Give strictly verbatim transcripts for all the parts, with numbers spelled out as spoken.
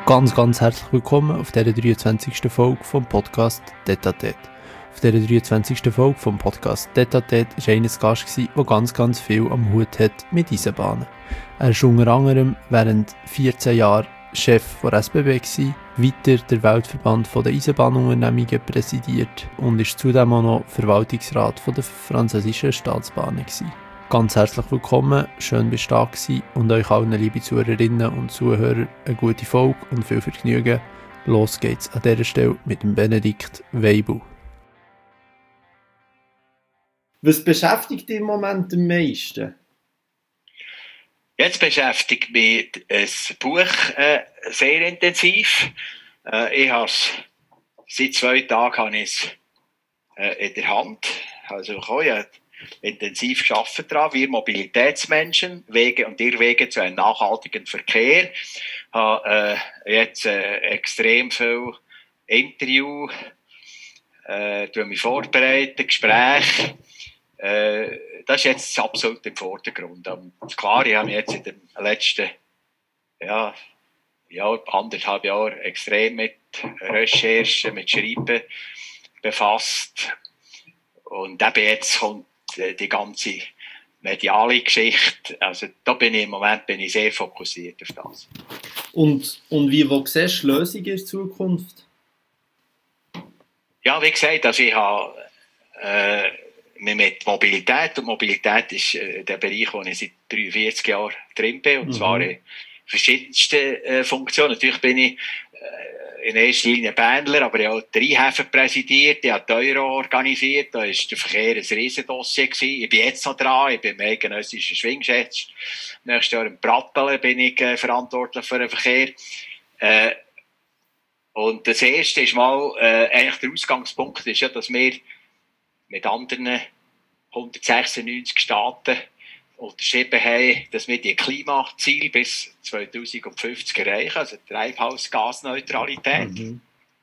Ganz, ganz herzlich willkommen auf dieser dreiundzwanzigsten Folge vom Podcast Tete-à-Tete. Auf dieser dreiundzwanzigsten Folge vom Podcast Tete-à-Tete war einer zu Gast, der ganz, ganz viel am Hut hat mit Eisenbahnen. Er war unter anderem während vierzehn Jahren Chef der S B B gewesen, weiter der Weltverband der Eisenbahnunternehmungen präsidiert und ist zudem auch noch Verwaltungsrat der französischen Staatsbahnen gewesen. Ganz herzlich willkommen, schön bist du da gewesen und euch allen, liebe Zuhörerinnen und Zuhörer, eine gute Folge und viel Vergnügen. Los geht's an dieser Stelle mit dem Benedikt Weibel. Was beschäftigt dich im Moment am meisten? Jetzt beschäftigt mich das Buch äh, sehr intensiv. Äh, ich habe seit zwei Tagen habe ich es äh, in der Hand. Also ich habe intensiv gearbeitet daran. Wir Mobilitätsmenschen, Wege und Irrwege zu einem nachhaltigen Verkehr. Ich habe äh, jetzt äh, extrem viel Interview, äh, tue mich vorbereiten, Gespräche. Äh, das ist jetzt absolut im Vordergrund. Und klar, ich habe mich jetzt in den letzten ja, ja, anderthalb Jahren extrem mit Recherchen, mit Schreiben befasst. Und eben jetzt kommt die ganze mediale Geschichte. Also da bin ich im Moment bin ich sehr fokussiert auf das. Und, und wie wo siehst du Lösungen in Zukunft? Ja, wie gesagt, also ich habe äh, mit Mobilität, und Mobilität ist äh, der Bereich, wo ich seit dreiundvierzig Jahren drin bin, und mhm. zwar in verschiedensten äh, Funktionen. Natürlich bin ich äh, in erster Linie Bändler, aber ich habe auch die Rheinhäfen präsidiert, ich habe die Euro organisiert, da war der Verkehr ein Riesendossier gewesen. Ich bin jetzt noch dran, ich bin im eidgenössischen Schwingschätz. Nächstes Jahr im Pratteln bin ich äh, verantwortlich für den Verkehr. Äh, und das erste ist mal, äh, eigentlich der Ausgangspunkt ist ja, dass wir mit anderen hundertsechsundneunzig Staaten unterschrieben haben, dass wir die Klimaziele bis zweitausendfünfzig erreichen, also Treibhausgasneutralität. Mhm.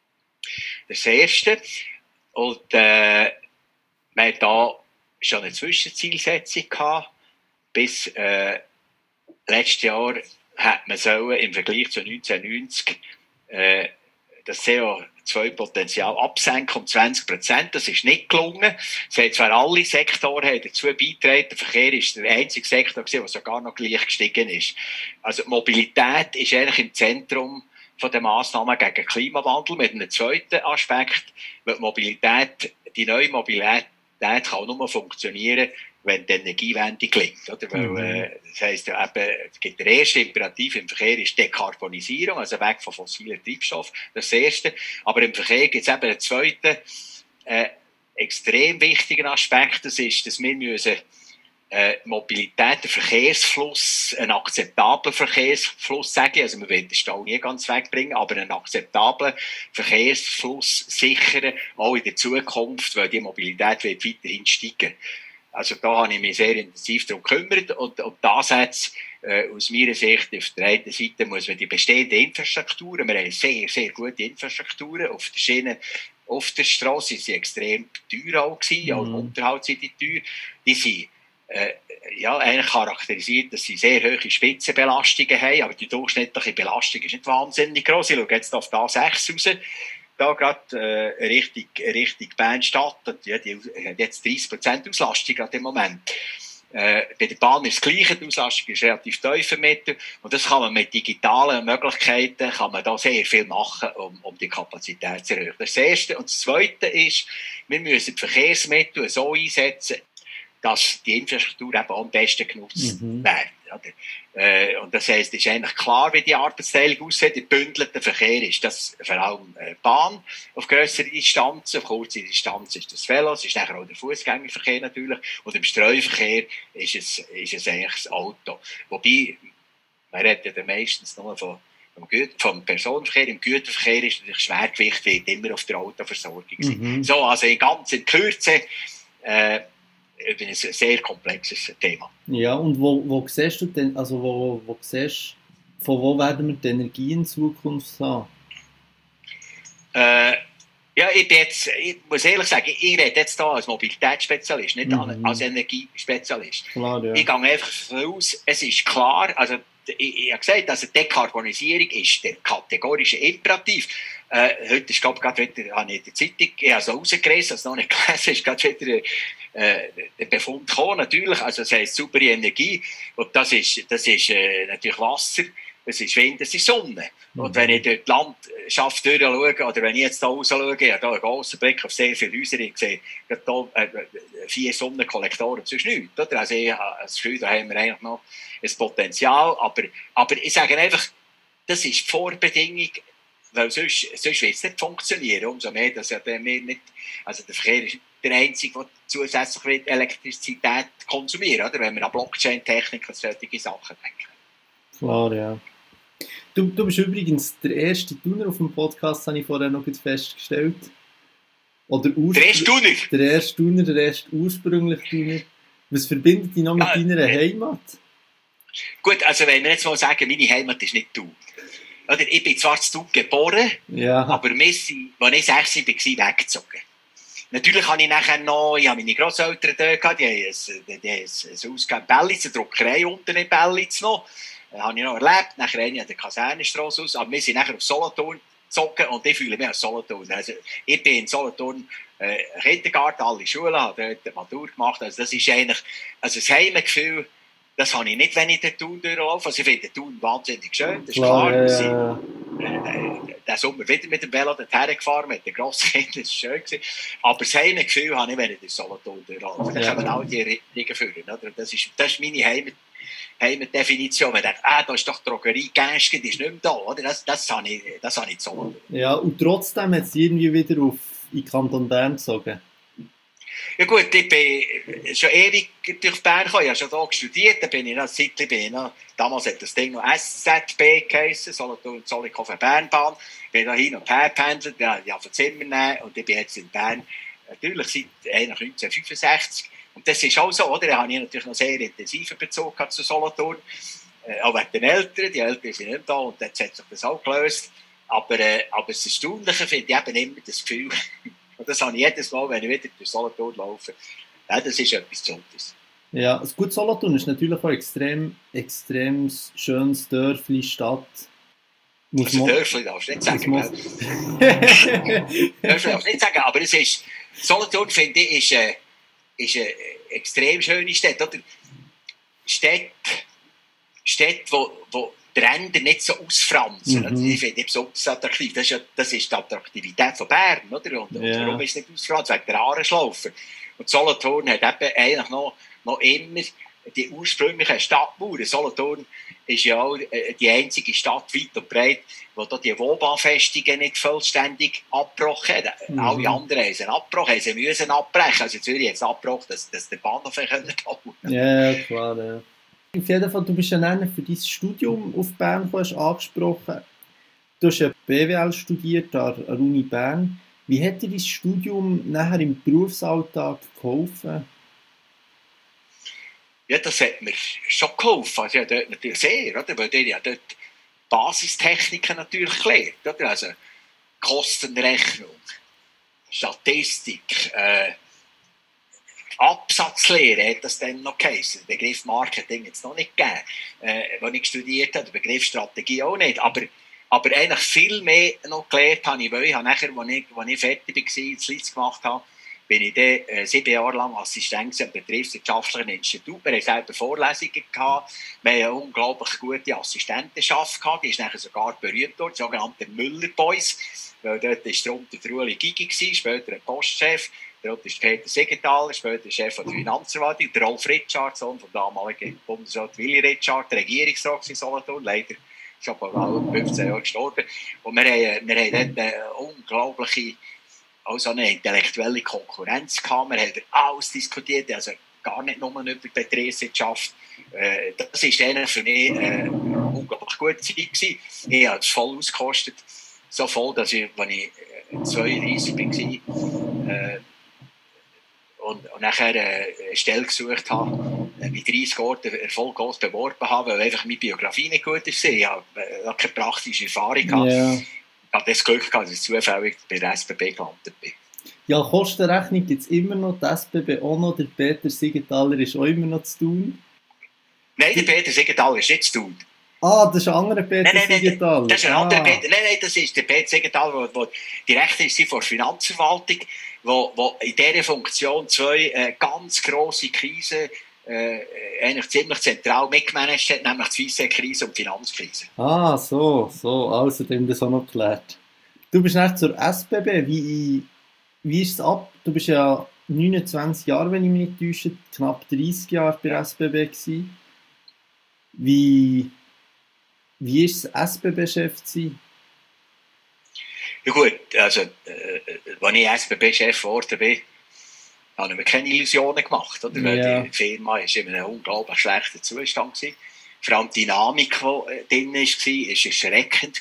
Das ist das Erste. Und äh, wir hatten da schon eine Zwischenzielsetzung gehabt. Bis äh, letztes Jahr hat man sollen im Vergleich zu neunzehnhundertneunzig äh, das C O zwei Potenzial absenken um zwanzig Prozent. Das ist nicht gelungen. Es haben zwar alle Sektoren haben dazu beigetragen. Der Verkehr ist der einzige Sektor gewesen, der sogar noch gleich gestiegen ist. Also Mobilität ist eigentlich im Zentrum von der Massnahmen gegen den Klimawandel mit einem zweiten Aspekt, weil die Mobilität, die neue Mobilität kann nur funktionieren, wenn die Energiewende gelingt. Oder? Weil, mhm. äh, das heisst, ja, eben, es gibt der erste Imperativ im Verkehr ist Dekarbonisierung, also weg von fossilen Treibstoffen. Das ist das Erste. Aber im Verkehr gibt es eben einen zweiten, äh, extrem wichtigen Aspekt. Das ist, dass wir müssen, äh, Mobilität, der Verkehrsfluss, einen akzeptablen Verkehrsfluss sagen. Also, wir wollen den Stau nie ganz wegbringen, aber einen akzeptablen Verkehrsfluss sichern, auch in der Zukunft, weil die Mobilität wird weiterhin steigen. Also da habe ich mich sehr intensiv darum gekümmert und, und das jetzt äh, aus meiner Sicht auf der einen Seite muss man die bestehenden Infrastrukturen, wir haben sehr, sehr gute Infrastrukturen auf der Schiene, auf der Strasse, die sind extrem teuer auch gewesen, mhm. auch im Unterhalt sind die teuer, die sind äh, ja, eigentlich charakterisiert, dass sie sehr hohe Spitzenbelastungen haben, aber die durchschnittliche Belastung ist nicht wahnsinnig groß. Ich schaue jetzt auf die A sechs raus. Da gerade äh, Richtung, Richtung Bern-Stadt, ja, die hat jetzt dreißig Prozent Auslastung gerade im Moment. Äh, bei der Bahn ist das Gleiche, die Auslastung ist relativ tief im Mittel und das kann man mit digitalen Möglichkeiten kann man da sehr viel machen, um, um die Kapazität zu erhöhen. Das ist das Erste. Und das Zweite ist, wir müssen die Verkehrsmittel so einsetzen, dass die Infrastruktur eben am besten genutzt mhm. wird. Äh, und das heisst, es ist eigentlich klar, wie die Arbeitsteilung aussieht. Im gebündelten Verkehr ist das vor allem äh, Bahn auf grössere Distanzen, auf kurze Distanz ist das Velo, es ist nachher auch der Fußgängerverkehr natürlich. Und im Streuverkehr ist es, ist es eigentlich das Auto. Wobei, man redet ja meistens nur von vom Personenverkehr. Im Güterverkehr ist natürlich Schwergewicht wird immer auf der Autoversorgung sein. Mhm. So, also in ganz in Kürze, äh, ein sehr komplexes Thema. Ja, und wo, wo siehst du denn, also wo, wo siehst, von wo werden wir die Energie in Zukunft haben? Äh, ja, ich, bin jetzt, ich muss ehrlich sagen, ich rede jetzt hier als Mobilitätsspezialist, nicht mhm. als Energiespezialist. Klar, ja. Ich gehe einfach davon aus, es ist klar, also ich, ich habe gesagt, also Dekarbonisierung ist der kategorische Imperativ. Äh, heute ist, glaube ich, gerade wieder, habe ich in der Zeitung, ich habe es rausgelesen, also noch nicht gelesen, ist gerade wieder äh, der Befund gekommen, natürlich, also das heisst saubere Energie, und das ist, das ist äh, natürlich Wasser, es ist Wind, es ist Sonne. Mhm. Und wenn ich dort die Landschaft durchschaue, oder wenn ich jetzt hier raus schaue, ich habe hier einen grossen Blick auf sehr viele Häuser, ich sehe hier äh, vier Sonnenkollektoren, sonst nichts. Oder? Also ich habe das Gefühl, da haben wir eigentlich noch ein Potenzial, aber, aber ich sage einfach, das ist die Vorbedingung, weil sonst, sonst wird es nicht funktionieren. Umso mehr, dass ja der, nicht, also der Verkehr ist der Einzige, der zusätzlich Elektrizität konsumiert, oder? Wenn wir an Blockchain-Technik und solche Sachen denken. Klar, ja. Du, du bist übrigens der erste Tuner auf dem Podcast, habe ich vorher noch festgestellt. Oder der erste Tuner? Der erste Tuner, der erste ursprüngliche Tuner. Was verbindet dich noch mit ja, deiner äh, Heimat? Gut, also wenn wir jetzt mal sagen, meine Heimat ist nicht Thun. Oder, ich bin zwar zu Thun geboren, ja. aber wir sind, als ich sechs war, weggezogen. Natürlich habe ich nachher noch, ich habe meine Grosseltern dort gehabt, die haben ein, die haben ein Haus in Bellitz, eine Druckerei unten in Bellitz noch. Das habe ich noch erlebt. Nachher habe ich an der Kasernenstrasse aus. Aber wir sind nachher auf Solothurn gezogen und ich fühle mich als Solothurn. Also, ich bin in Solothurn äh, Kindergarten, alle Schulen, habe dort Matur gemacht. Also das ist eigentlich, also das Heimgefühl, das habe ich nicht, wenn ich den Thun durchlaufe. Also ich finde den Thun wahnsinnig schön, das ist klar. klar. Wir sind äh, den Sommer wieder mit dem Velo dorthin gefahren, mit den Grosskindern, das war schön gewesen. Aber das Heimgefühl habe ich, wenn ich durch Solothurn durchlaufe. Dann kommen all die Erinnerungen führen. Oder? Das, ist, das ist meine Heimat. Heimatdefinition. Man denkt, ah, da ist doch die Drogerie Gäsgen, die ist nicht mehr da. Oder? Das, das habe ich, das habe ich so. Ja, und trotzdem hat es irgendwie wieder auf in Kanton Bern gezogen. Ja gut, ich bin schon ewig durch Bern gekommen. Ich habe schon hier studiert. Da bin ich noch, Zeitlich bin ich noch, damals hat das Ding noch S Z B geheissen, Solothurn Zollikofen Bernbahn. Ich bin da hin und her gependelt, ich habe von Zimmer nehmen und ich bin jetzt in Bern. Natürlich seit neunzehnhundertfünfundsechzig. Und das ist auch so, oder? Da habe ich natürlich noch sehr intensiven Bezug zu Solothurn. Äh, auch wegen den Eltern. Die Eltern sind nicht da und jetzt hat sich das auch gelöst. Aber, äh, aber das Erstaunliche finde ich eben immer das Gefühl, und das habe ich jedes Mal, wenn ich wieder durch Solothurn laufe, ja, das ist etwas Besonderes. Ja, das gute Solothurn ist natürlich auch ein extrem, extrem schönes Dörfli, Stadt. Muss also Dörfli darfst du nicht sagen. Dörfli darfst du nicht sagen, aber es ist, Solothurn finde ich, ist, äh, ist eine extrem schöne Stadt. Oder? Städte, Städte wo, wo die Ränder nicht so ausfransen. Mhm. Also ich finde es besonders attraktiv. Das ist, ja, das ist die Attraktivität von Bern. Oder? Und, yeah. und warum ist es nicht ausfransen? Wegen der Ahrenschlaufe. Und Solothurn hat eben eigentlich noch, noch immer die ursprünglichen Stadtmauern. Solothurn ist ja auch die einzige Stadt weit und breit, wo da die Woba-Festungen nicht vollständig abgebrochen haben. Mhm. Alle anderen haben sie abgebrochen, sie müssen abbrechen. Also Zürich hat es abgebrochen, dass, dass der Bahnhof bauen können. Ja, klar. Ja. Auf jeden Fall, du bist ja für dein Studium auf Bern gekommen, hast angesprochen. Du hast ja B W L studiert an der Uni Bern. Wie hat dir dein Studium nachher im Berufsalltag geholfen? Ja, das hat mir schon geholfen. Also, ja, dort natürlich sehr, oder? Weil ich ja dort Basistechniken natürlich gelernt, oder? Also Kostenrechnung, Statistik, äh, Absatzlehre hat das dann noch geheißen. Der Begriff Marketing hat es noch nicht gegeben, äh, als ich studiert habe. Der Begriff Strategie auch nicht. Aber, aber eigentlich viel mehr noch gelernt habe ich, weil ich habe nachher, als ich, als ich fertig war, das Leeds gemacht habe, bin ich dann äh, sieben Jahre lang Assistent am betriebswirtschaftlichen Institut. Wir hatten selber Vorlesungen gehabt. Wir haben eine unglaublich gute Assistentenschaft gehabt. Die ist nachher sogar berühmt dort, die sogenannten Müller Boys. Weil dort war drunter der Ueli Gigi, später ein Postchef. Dort ist Peter Siegenthaler, später Chef der Finanzverwaltung. Der Rolf Ritschard, Sohn vom damaligen Bundesrat Willy Ritschard, der Regierungsrat in Solothurn. Leider schon vor fünfzehn Jahren gestorben. Und wir haben, wir haben dort eine unglaubliche, also eine intellektuelle Konkurrenz gehabt. Wir haben alles diskutiert, also gar nicht nur über die Betriebswirtschaft. Äh, das war dann für mich äh, eine unglaublich gute Zeit gewesen. Ich habe es voll ausgekostet. So voll, dass ich, als ich zweiunddreissig war, äh, und, und nachher äh, eine Stelle gesucht habe, äh, mit dreißig Orten erfolglos beworben habe, weil einfach meine Biografie nicht gut ist. Ich habe äh, keine praktische Erfahrung gehabt. Yeah. Ich habe das Glück gehabt, dass ich zufällig bei der S B B gelandet bin. Ja, Kostenrechnung gibt es immer noch, die S B B auch noch, der Peter Siegenthaler ist auch immer noch zu tun. Nein, der Peter Siegenthaler ist nicht zu tun. Ah, das ist ein anderer Peter Nein, nein, nein, Siegenthaler. das ist ein ah. anderer Peter. Nein, nein, das ist der Peter Siegenthaler, der Direktor ist von der Finanzverwaltung, wo, wo in dieser Funktion zwei äh, ganz grosse Krisen äh, eigentlich ziemlich zentral mitgemanagt hat, nämlich die Weisse-Krise und die Finanzkrise. Ah, so, so, also, dem das auch noch geklärt. Du bist nicht zur S B B, wie, wie ist es ab? Du bist ja neunundzwanzig Jahre, wenn ich mich nicht täusche, knapp dreißig Jahre bei der S B B gewesen. Wie, wie ist es, S B B-Chef zu sein? Ja gut, also, äh, als ich S B B-Chef geworden bin, habe ich mir keine Illusionen gemacht. Oder? Ja. Die Firma war in einem unglaublich schlechten Zustand gewesen. Vor allem die Dynamik, die drin war, war erschreckend.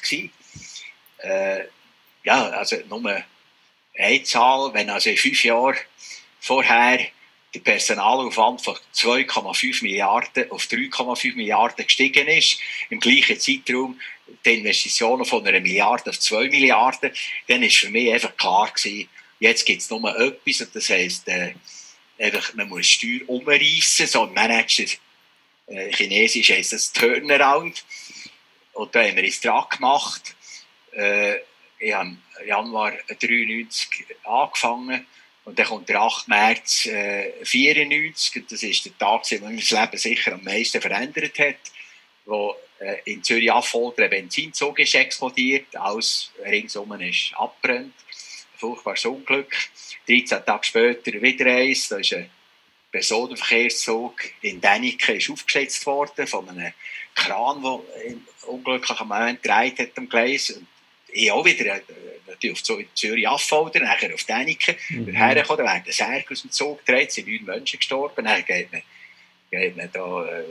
Äh, ja, also nur eine Zahl, wenn also in fünf Jahren vorher der Personalaufwand von zwei Komma fünf Milliarden auf drei Komma fünf Milliarden gestiegen ist, im gleichen Zeitraum die Investitionen von einer Milliarde auf zwei Milliarden, dann ist für mich einfach klar gewesen, jetzt gibt es nur etwas, und das heisst, äh, einfach, man muss Steuer umreissen, so ein Manager, äh, Chinesisch heisst das Turnaround, und da haben wir uns dran gemacht. Äh, ich habe im Januar neunzehnhundertdreiundneunzig angefangen, und dann kommt der achte März äh, vierundneunzig, das ist der Tag, wo mein Leben sicher am meisten verändert hat, wo äh, in Zürich-Affolter der Benzinzug ist explodiert, alles ringsum ist abgebrannt. Ein furchtbares Unglück. dreizehn Tage später wieder eins, da ist ein Personenverkehrszug in Däniken ist aufgeschätzt worden von einem Kran, der im unglücklichen Moment gedreht hat am Gleis. Und ich auch wieder, äh, natürlich auf Zürich-Affolter, nachher auf Däniken, mhm. hergekommen, da werden Särge aus dem Zug gedreht, sind neun Menschen gestorben, dann geht man, geht man da äh,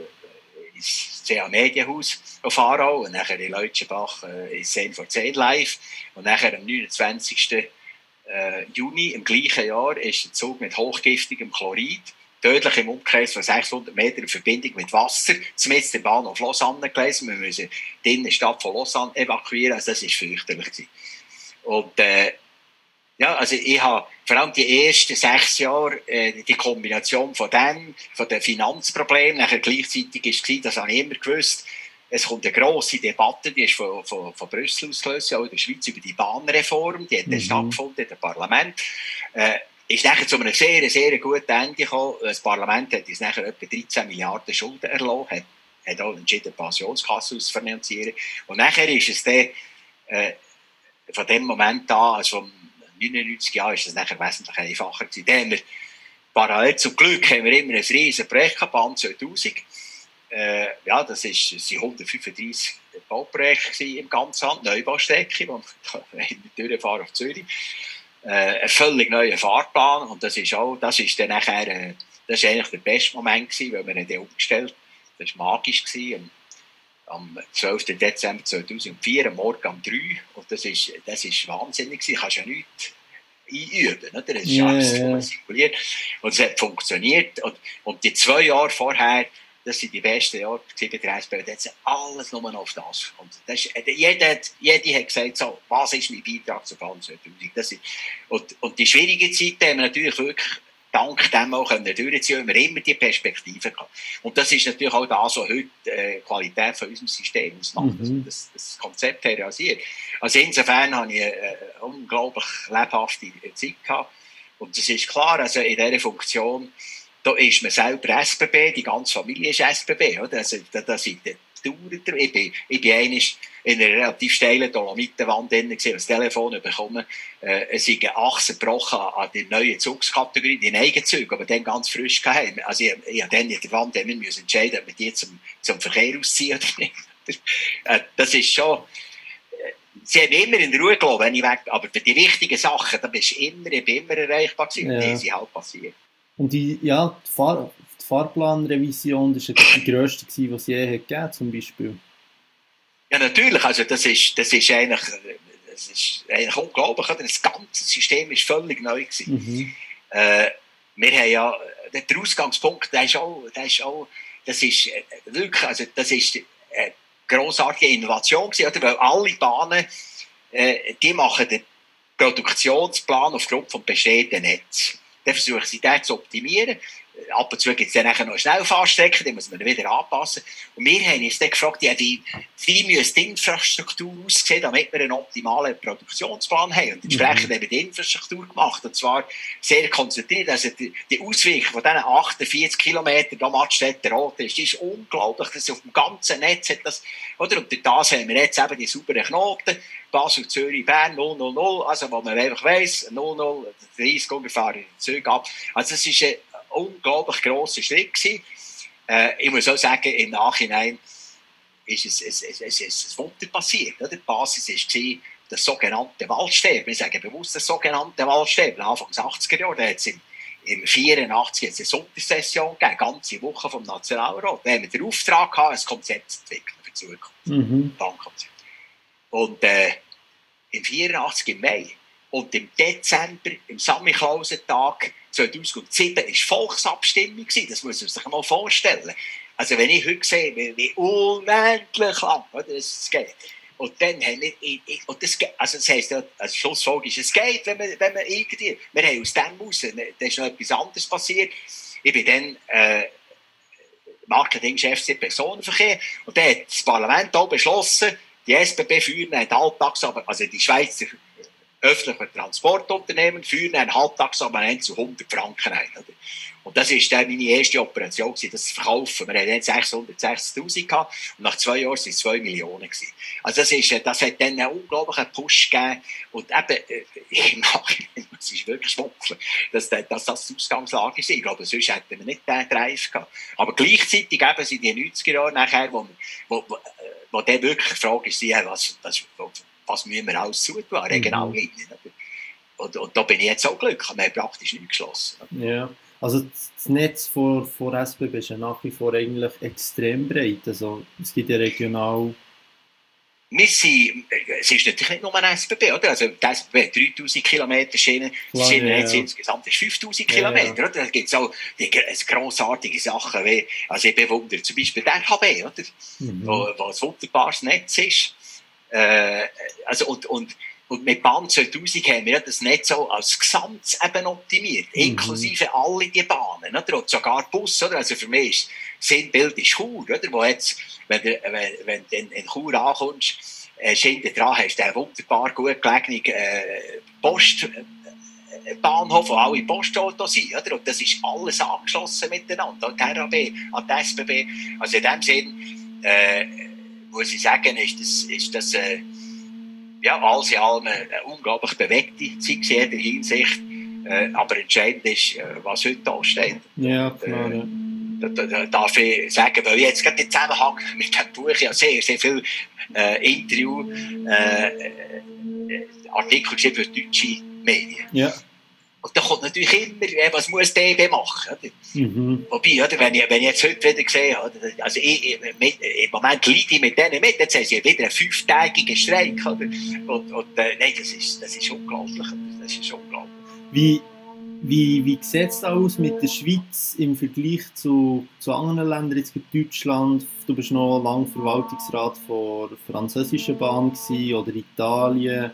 ins C A Medienhaus auf Aarau und nachher in Leutschenbach äh, ins zehn vor zehn live und nachher am neunundzwanzigsten Juni im gleichen Jahr ist der Zug mit hochgiftigem Chlorid tödlich im Umkreis von sechshundert Metern in Verbindung mit Wasser zumindest den Bahnhof Lausanne gelesen. Wir müssen die Innenstadt von Lausanne evakuieren, also das war fürchterlich gewesen. Und äh, ja, also ich habe vor allem die ersten sechs Jahre äh, die Kombination von dem, von den Finanzproblemen, nachher gleichzeitig ist es, das habe ich immer gewusst, es kommt eine grosse Debatte, die ist von, von, von Brüssel ausgelöst, auch in der Schweiz, über die Bahnreform, die hat dann mhm. stattgefunden im Parlament. Äh, ist nachher zu einem sehr, sehr guten Ende gekommen. Das Parlament hat uns nachher etwa dreizehn Milliarden Schulden erlassen, hat, hat auch entschieden, die Pensionskasse auszufinanzieren. Und nachher ist es dann, äh, von dem Moment an, also vom neunundneunzig Jahren, ist es nachher wesentlich einfacher gewesen. Dann haben wir, parallel zum Glück, haben wir immer ein riesen Projekt gehabt, Bahn zweitausend. Äh, ja, das ist, das sind hundertfünfunddreissig Bauprojekte im ganzen Land, Neubaustrecke, wo wir durchfahren auf Zürich. Äh, ein völlig neuer Fahrplan, und das ist auch, das ist dann nachher, äh, das ist eigentlich der beste Moment gewesen, weil wir ihn dann umgestellt, das war magisch gewesen, am, am zwölften Dezember zweitausendvier, am Morgen um drei, und das ist, das ist wahnsinnig gewesen, kannst ja nichts einüben, oder? Das ist yeah, alles yeah. simuliert, und es hat funktioniert, und, und die zwei Jahre vorher, das sind die besten Jahre bei der S B B, da hat alles nur noch auf das. Und das ist, jeder, hat, jeder hat gesagt, so, was ist mein Beitrag zur Bahn zweitausend? Das ist, und, und die schwierigen Zeiten haben wir natürlich wirklich dank dem auch können durchziehen, weil wir immer die Perspektive hatten. Und das ist natürlich auch das, was heute äh, die Qualität von unserem System ausmacht. Mhm. Das, das Konzept realisiert. Also insofern habe ich eine unglaublich lebhafte Zeit gehabt. Und das ist klar, also in dieser Funktion, da ist man selber S B B, die ganze Familie ist S B B, oder? Also, da, da sind die Touren drin. Ich bin, ich bin einmal in einer relativ steilen Dolomitenwand drin, gesehen, das Telefon bekommen, äh, es sind Achsen gebrochen an die neue Zugskategorie, die Eigenzüge, aber dann ganz frisch gehabt. Also, ich, ich habe dann in der Wand immer müssen entscheiden, ob wir die zum, zum Verkehr ausziehen oder nicht. äh, das ist schon, äh, sie haben immer in Ruhe gelassen, wenn ich weg, aber für die wichtigen Sachen, da bist du immer, ich bin immer erreichbar gewesen, ja. Und die sind halt passiert. Und die, ja, die, Fahr- die Fahrplanrevision, das war die grösste, die es je gegeben hat, zum Beispiel. Ja, natürlich. Also das ist, das ist eigentlich, das ist eigentlich unglaublich. Das ganze System war völlig neu gewesen. Mhm. Äh, wir haben ja, der Ausgangspunkt, der ist auch, der ist auch, das ist wirklich, also das ist eine grossartige Innovation gewesen, oder? Weil alle Bahnen, äh, die machen den Produktionsplan aufgrund vom bestehenden Netz. Dann versuchen sie, den zu optimieren. ab und zu gibt es dann noch eine Schnellfahrstrecke, die muss man dann wieder anpassen. Und wir haben uns dann gefragt, ja, wie, wie müsste die Infrastruktur aussehen, damit wir einen optimalen Produktionsplan haben. Und entsprechend mhm. haben wir die Infrastruktur gemacht. Und zwar sehr konzentriert. Also die, die Auswirkung von diesen achtundvierzig Kilometern, da Mattstädter Rot ist, die ist unglaublich. Das ist auf dem ganzen Netz hat das, oder? Und durch das haben wir jetzt eben die sauberen Knoten. Basel, Zürich, Bern, null null null, also wo man einfach weiss, null null, dreißig ungefähr in den Zügen ab. Also es war ein unglaublich grosser Schritt gewesen. Äh, ich muss auch sagen, im Nachhinein ist es, es, es, es, es ein Wunder passiert. Oder? Die Basis war das sogenannte Waldsterben. Wir sagen bewusst das sogenannte Waldsterben. Anfang der achtziger Jahre, da hat es im, im vierundachtzig eine Sondersession gegeben, eine ganze Woche vom Nationalrat. Da haben wir den Auftrag gehabt, ein Konzept zu entwickeln für die Zukunft. Mhm. Bankkonzept. Und äh, im vierundachtzig im Mai und im Dezember, im Samichlausentag zweitausendsieben, war Volksabstimmung gewesen. Das muss man sich mal vorstellen. Also wenn ich heute sehe, wie, wie unendlich lang oder, es geht. Und dann haben wir, und das, also das heisst, also Schlussfolgerung ist, es geht, wenn man, wenn man irgendwie, wir haben aus dem raus, da ist noch etwas anderes passiert. Ich bin dann äh, Marketingchef für Personenverkehr und dann hat das Parlament auch beschlossen, die S B B führen ein Halbtagsabonnement, also die Schweizer öffentlichen Transportunternehmen führen ein Halbtagsabonnement zu hundert Franken ein. Oder? Und das war dann meine erste Operation, das zu verkaufen. Wir hatten dann sechshundertsechzigtausend gehabt und nach zwei Jahren waren es zwei Millionen gewesen. Also das, ist, das hat dann einen unglaublichen Push gegeben. Und eben, im Nachhinein, es ist wirklich schmunzeln, dass, dass das die Ausgangslage ist. Ich glaube, sonst hätten wir nicht den Drive gehabt. Aber gleichzeitig eben sind die neunziger Jahre nachher, wo, wo, wo, wo dann wirklich die Frage ist, was, was, was müssen wir alles zutun, regional mhm. hinten. Und, und da bin ich jetzt auch glücklich, wir haben praktisch nichts geschlossen. Ja. Also das Netz von, von S B B ist ja nach wie vor eigentlich extrem breit. Also es gibt ja regional... Wir sind, es ist natürlich nicht nur ein S B B, oder? Also die S B B hat dreitausend Kilometer Schienen, das Schienennetz ja, ja. insgesamt ist fünftausend ja, Kilometer, ja. Oder? Da gibt es auch die, grossartige Sachen wie, also ich bewundere zum Beispiel den H H B, oder? Mhm. Wo, wo ein wunderbares Netz ist. Äh, also und, und Und mit Bahn zweitausend haben wir das Netz auch als Gesamtes eben optimiert, mhm. inklusive alle die Bahnen, oder? Und sogar Bus, oder? Also für mich ist Sinnbild ist Chur, oder? Wo jetzt, wenn du, wenn, wenn du in, in Chur ankommst, äh, hinten dran hast du einen wunderbar gut gelegenen äh, Postbahnhof, wo alle Postautos sind, oder? Und das ist alles angeschlossen miteinander, an die R A B, an die S B B. Also in dem Sinn, äh, muss ich sagen, ist das, ist das äh, ja, alles in allem eine unglaublich bewegte Zeit in jeder Hinsicht. Äh, aber entscheidend ist, äh, was heute da steht. Ja, klar, äh, ja. Da, da, da darf ich sagen, weil ich jetzt gerade im Zusammenhang mit dem Buch ja sehr, sehr viel äh, Interview, äh, äh, Artikel geschrieben für deutsche Medien. Ja. Und da kommt natürlich immer, was muss D B machen? Oder? Mhm. Wobei, oder, wenn, ich, wenn ich jetzt heute wieder sehe, oder, also ich, mit, im Moment leide ich mit denen mit, jetzt haben sie wieder einen fünftägigen Streik. Oder? Und, und äh, nein, das ist, das ist unglaublich. Das ist unglaublich. Wie, wie, wie sieht es aus mit der Schweiz im Vergleich zu, zu anderen Ländern, jetzt mit Deutschland? Du bist noch lange Verwaltungsrat von der französischen Bahn gewesen, oder Italien.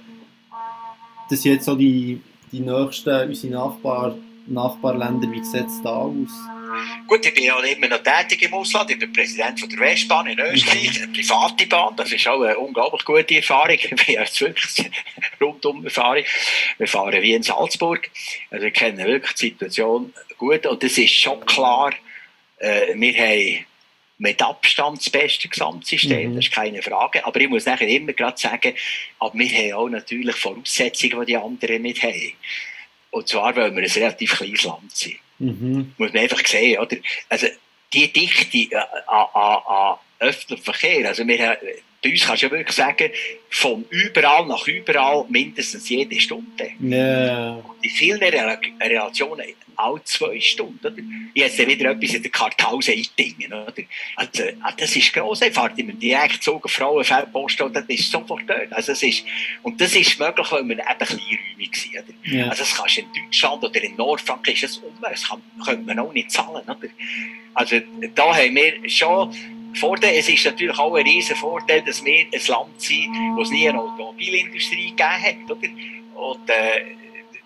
Das sind jetzt so die die nächsten, unsere Nachbar, Nachbarländer, wie sieht es da aus? Gut, ich bin ja immer noch tätig im Ausland. Ich bin Präsident von der Westbahn in Österreich, eine private Bahn. Das ist auch eine unglaublich gute Erfahrung. Ich bin jetzt wirklich eine rundum Erfahrung. Wir fahren wie in Salzburg. Also wir kennen wirklich die Situation gut. Und es ist schon klar, äh, wir haben mit Abstand das beste Gesamtsystem, mhm. das ist keine Frage. Aber ich muss nachher immer gerade sagen, aber wir haben auch natürlich Voraussetzungen, die die anderen nicht haben. Und zwar, weil wir ein relativ kleines Land sind. Mhm. Muss man einfach sehen, oder? Also, die Dichte an, an, an öffentlichem Verkehr, also wir, bei uns kannst du ja wirklich sagen, von überall nach überall mindestens jede Stunde. Yeah. In vielen Relationen auch zwei Stunden. Oder? Ich habe jetzt wieder etwas in der Kartause eingedingen. Also, das ist gross. Ich fahre immer direkt so eine Frauenfeld, Post, das ist sofort dort. Also, das ist, und das ist möglich, weil wir eben kleinräumig sind. Oder? Yeah. Also, das kannst du in Deutschland oder in Nordfrankreich, das ist unmöglich. Das kann, können wir auch nicht zahlen. Oder? Also, da haben wir schon Vorteil. Es ist natürlich auch ein riesen Vorteil, dass wir ein Land sind, wo es nie eine Automobilindustrie gegeben hat. Oder? Und, äh,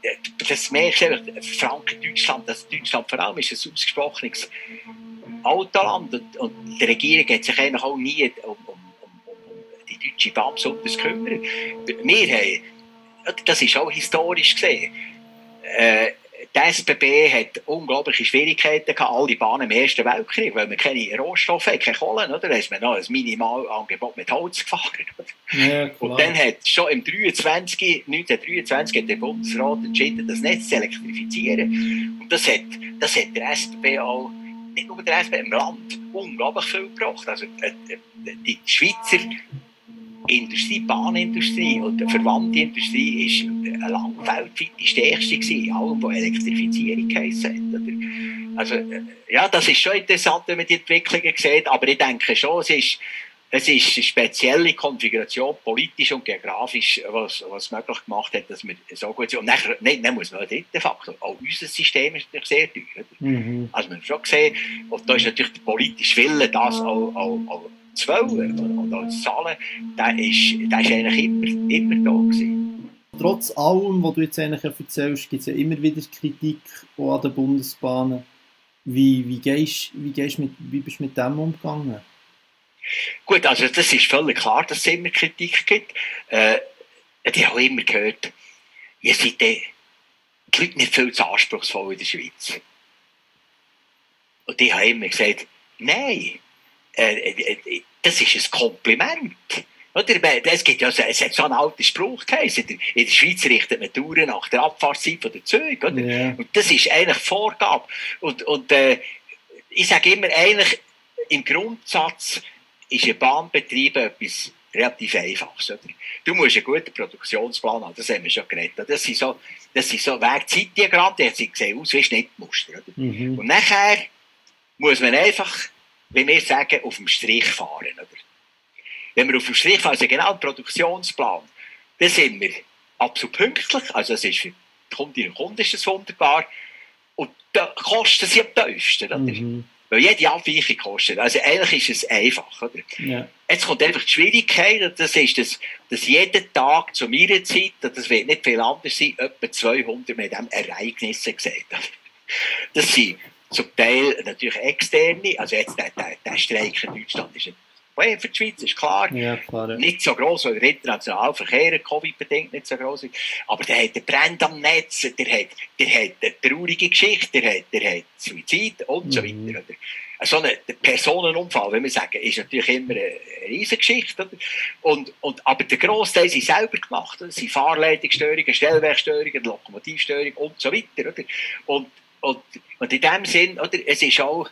das merkst du einfach, Franken, Deutschland, das Deutschland vor allem ist ein ausgesprochenes Autoland und, und die Regierung hat sich eigentlich auch nie um, um, um, um die Deutsche Bahn besonders gekümmert. Wir haben, das ist auch historisch gesehen, äh, die S B B hat unglaubliche Schwierigkeiten gehabt, alle Bahnen im Ersten Weltkrieg, weil wir keine Rohstoffe haben, keine Kohle, oder? Da ist man noch ein Minimalangebot mit Holz gefahren. Ja, und dann hat schon im dreiundzwanzig, neunzehnhundertdreiundzwanzig hat der Bundesrat entschieden, das Netz zu elektrifizieren. Und das hat, das hat der S B B auch, nicht nur der S B B, im Land unglaublich viel gebracht. Also die Schweizer Industrie, Bahnindustrie und die verwandte Industrie ist eine lang weltweit die stärkste gewesen, allem, wo Elektrifizierung heisst. Also, ja, das ist schon interessant, wenn man die Entwicklungen sieht, aber ich denke schon, es ist, es ist eine spezielle Konfiguration, politisch und geografisch, was, was möglich gemacht hat, dass wir so gut sind. Und nachher, nein, dann muss man den dritten Faktor, auch unser System ist natürlich sehr teuer. Mhm. Also, man hat schon gesehen, und da ist natürlich der politische Wille, das auch, auch, auch zu wollen und auch zu zahlen, der ist, der ist eigentlich immer, immer da gewesen. Trotz allem, was du jetzt eigentlich erzählst, gibt es ja immer wieder Kritik auch an den Bundesbahnen. Wie, wie, gehst, wie, gehst mit, wie bist du mit dem umgegangen? Gut, also das ist völlig klar, dass es immer Kritik gibt. Äh, ich habe immer gehört, ihr seid die Leute nicht viel zu anspruchsvoll in der Schweiz. Und ich habe immer gesagt, nein, Äh, das ist ein Kompliment. Oder? Es, gibt ja, es hat so einen alten Spruch geheißen. In der Schweiz richtet man Touren nach der Abfahrtszeit der Züge. Oder? Yeah. Und das ist eigentlich Vorgabe. Und, und äh, ich sage immer, eigentlich im Grundsatz ist ein Bahnbetrieb etwas relativ Einfaches. Oder? Du musst einen guten Produktionsplan haben, das haben wir schon geredet. Das sind so, das sind so Wegzeitdiagramme, die sehen aus wie Schnittmuster. Oder? Mhm. Und nachher muss man einfach, wie wir sagen, auf dem Strich fahren. Oder? Wenn wir auf dem Strich fahren, also genau einen Produktionsplan, dann sind wir absolut pünktlich. Also das ist für die Kundinnen und Kunden ist das wunderbar. Und da kosten sie am tiefsten. Oder? Mhm. Weil jede Abweichung kostet. Also eigentlich ist es einfach. Oder? Ja. Jetzt kommt einfach die Schwierigkeit, und das ist, dass, dass jeden Tag zu meiner Zeit, und das wird nicht viel anders sein, etwa zweihundert mit diesem Ereignisse gesehen. Das sind zum Teil natürlich externe, also jetzt der, der, der Streik in Deutschland ist ein Problem für die Schweiz, ist klar. Ja, klar ja. Nicht so gross, weil der internationale Verkehr Covid-bedingt nicht so gross ist. Aber der hat den Brand am Netz, der hat, der hat eine traurige Geschichte, der hat, der hat Suizid und mhm. so weiter. Oder? So ein Personenunfall, wenn wir sagen, ist natürlich immer eine Riesengeschichte. Oder? Und, und, aber der Grossteil sind selber gemacht. Das sind Fahrleitungsstörungen, Stellwerkstörungen, Lokomotivstörungen und so weiter. Oder? Und Und, und in dem Sinn, oder, es ist auch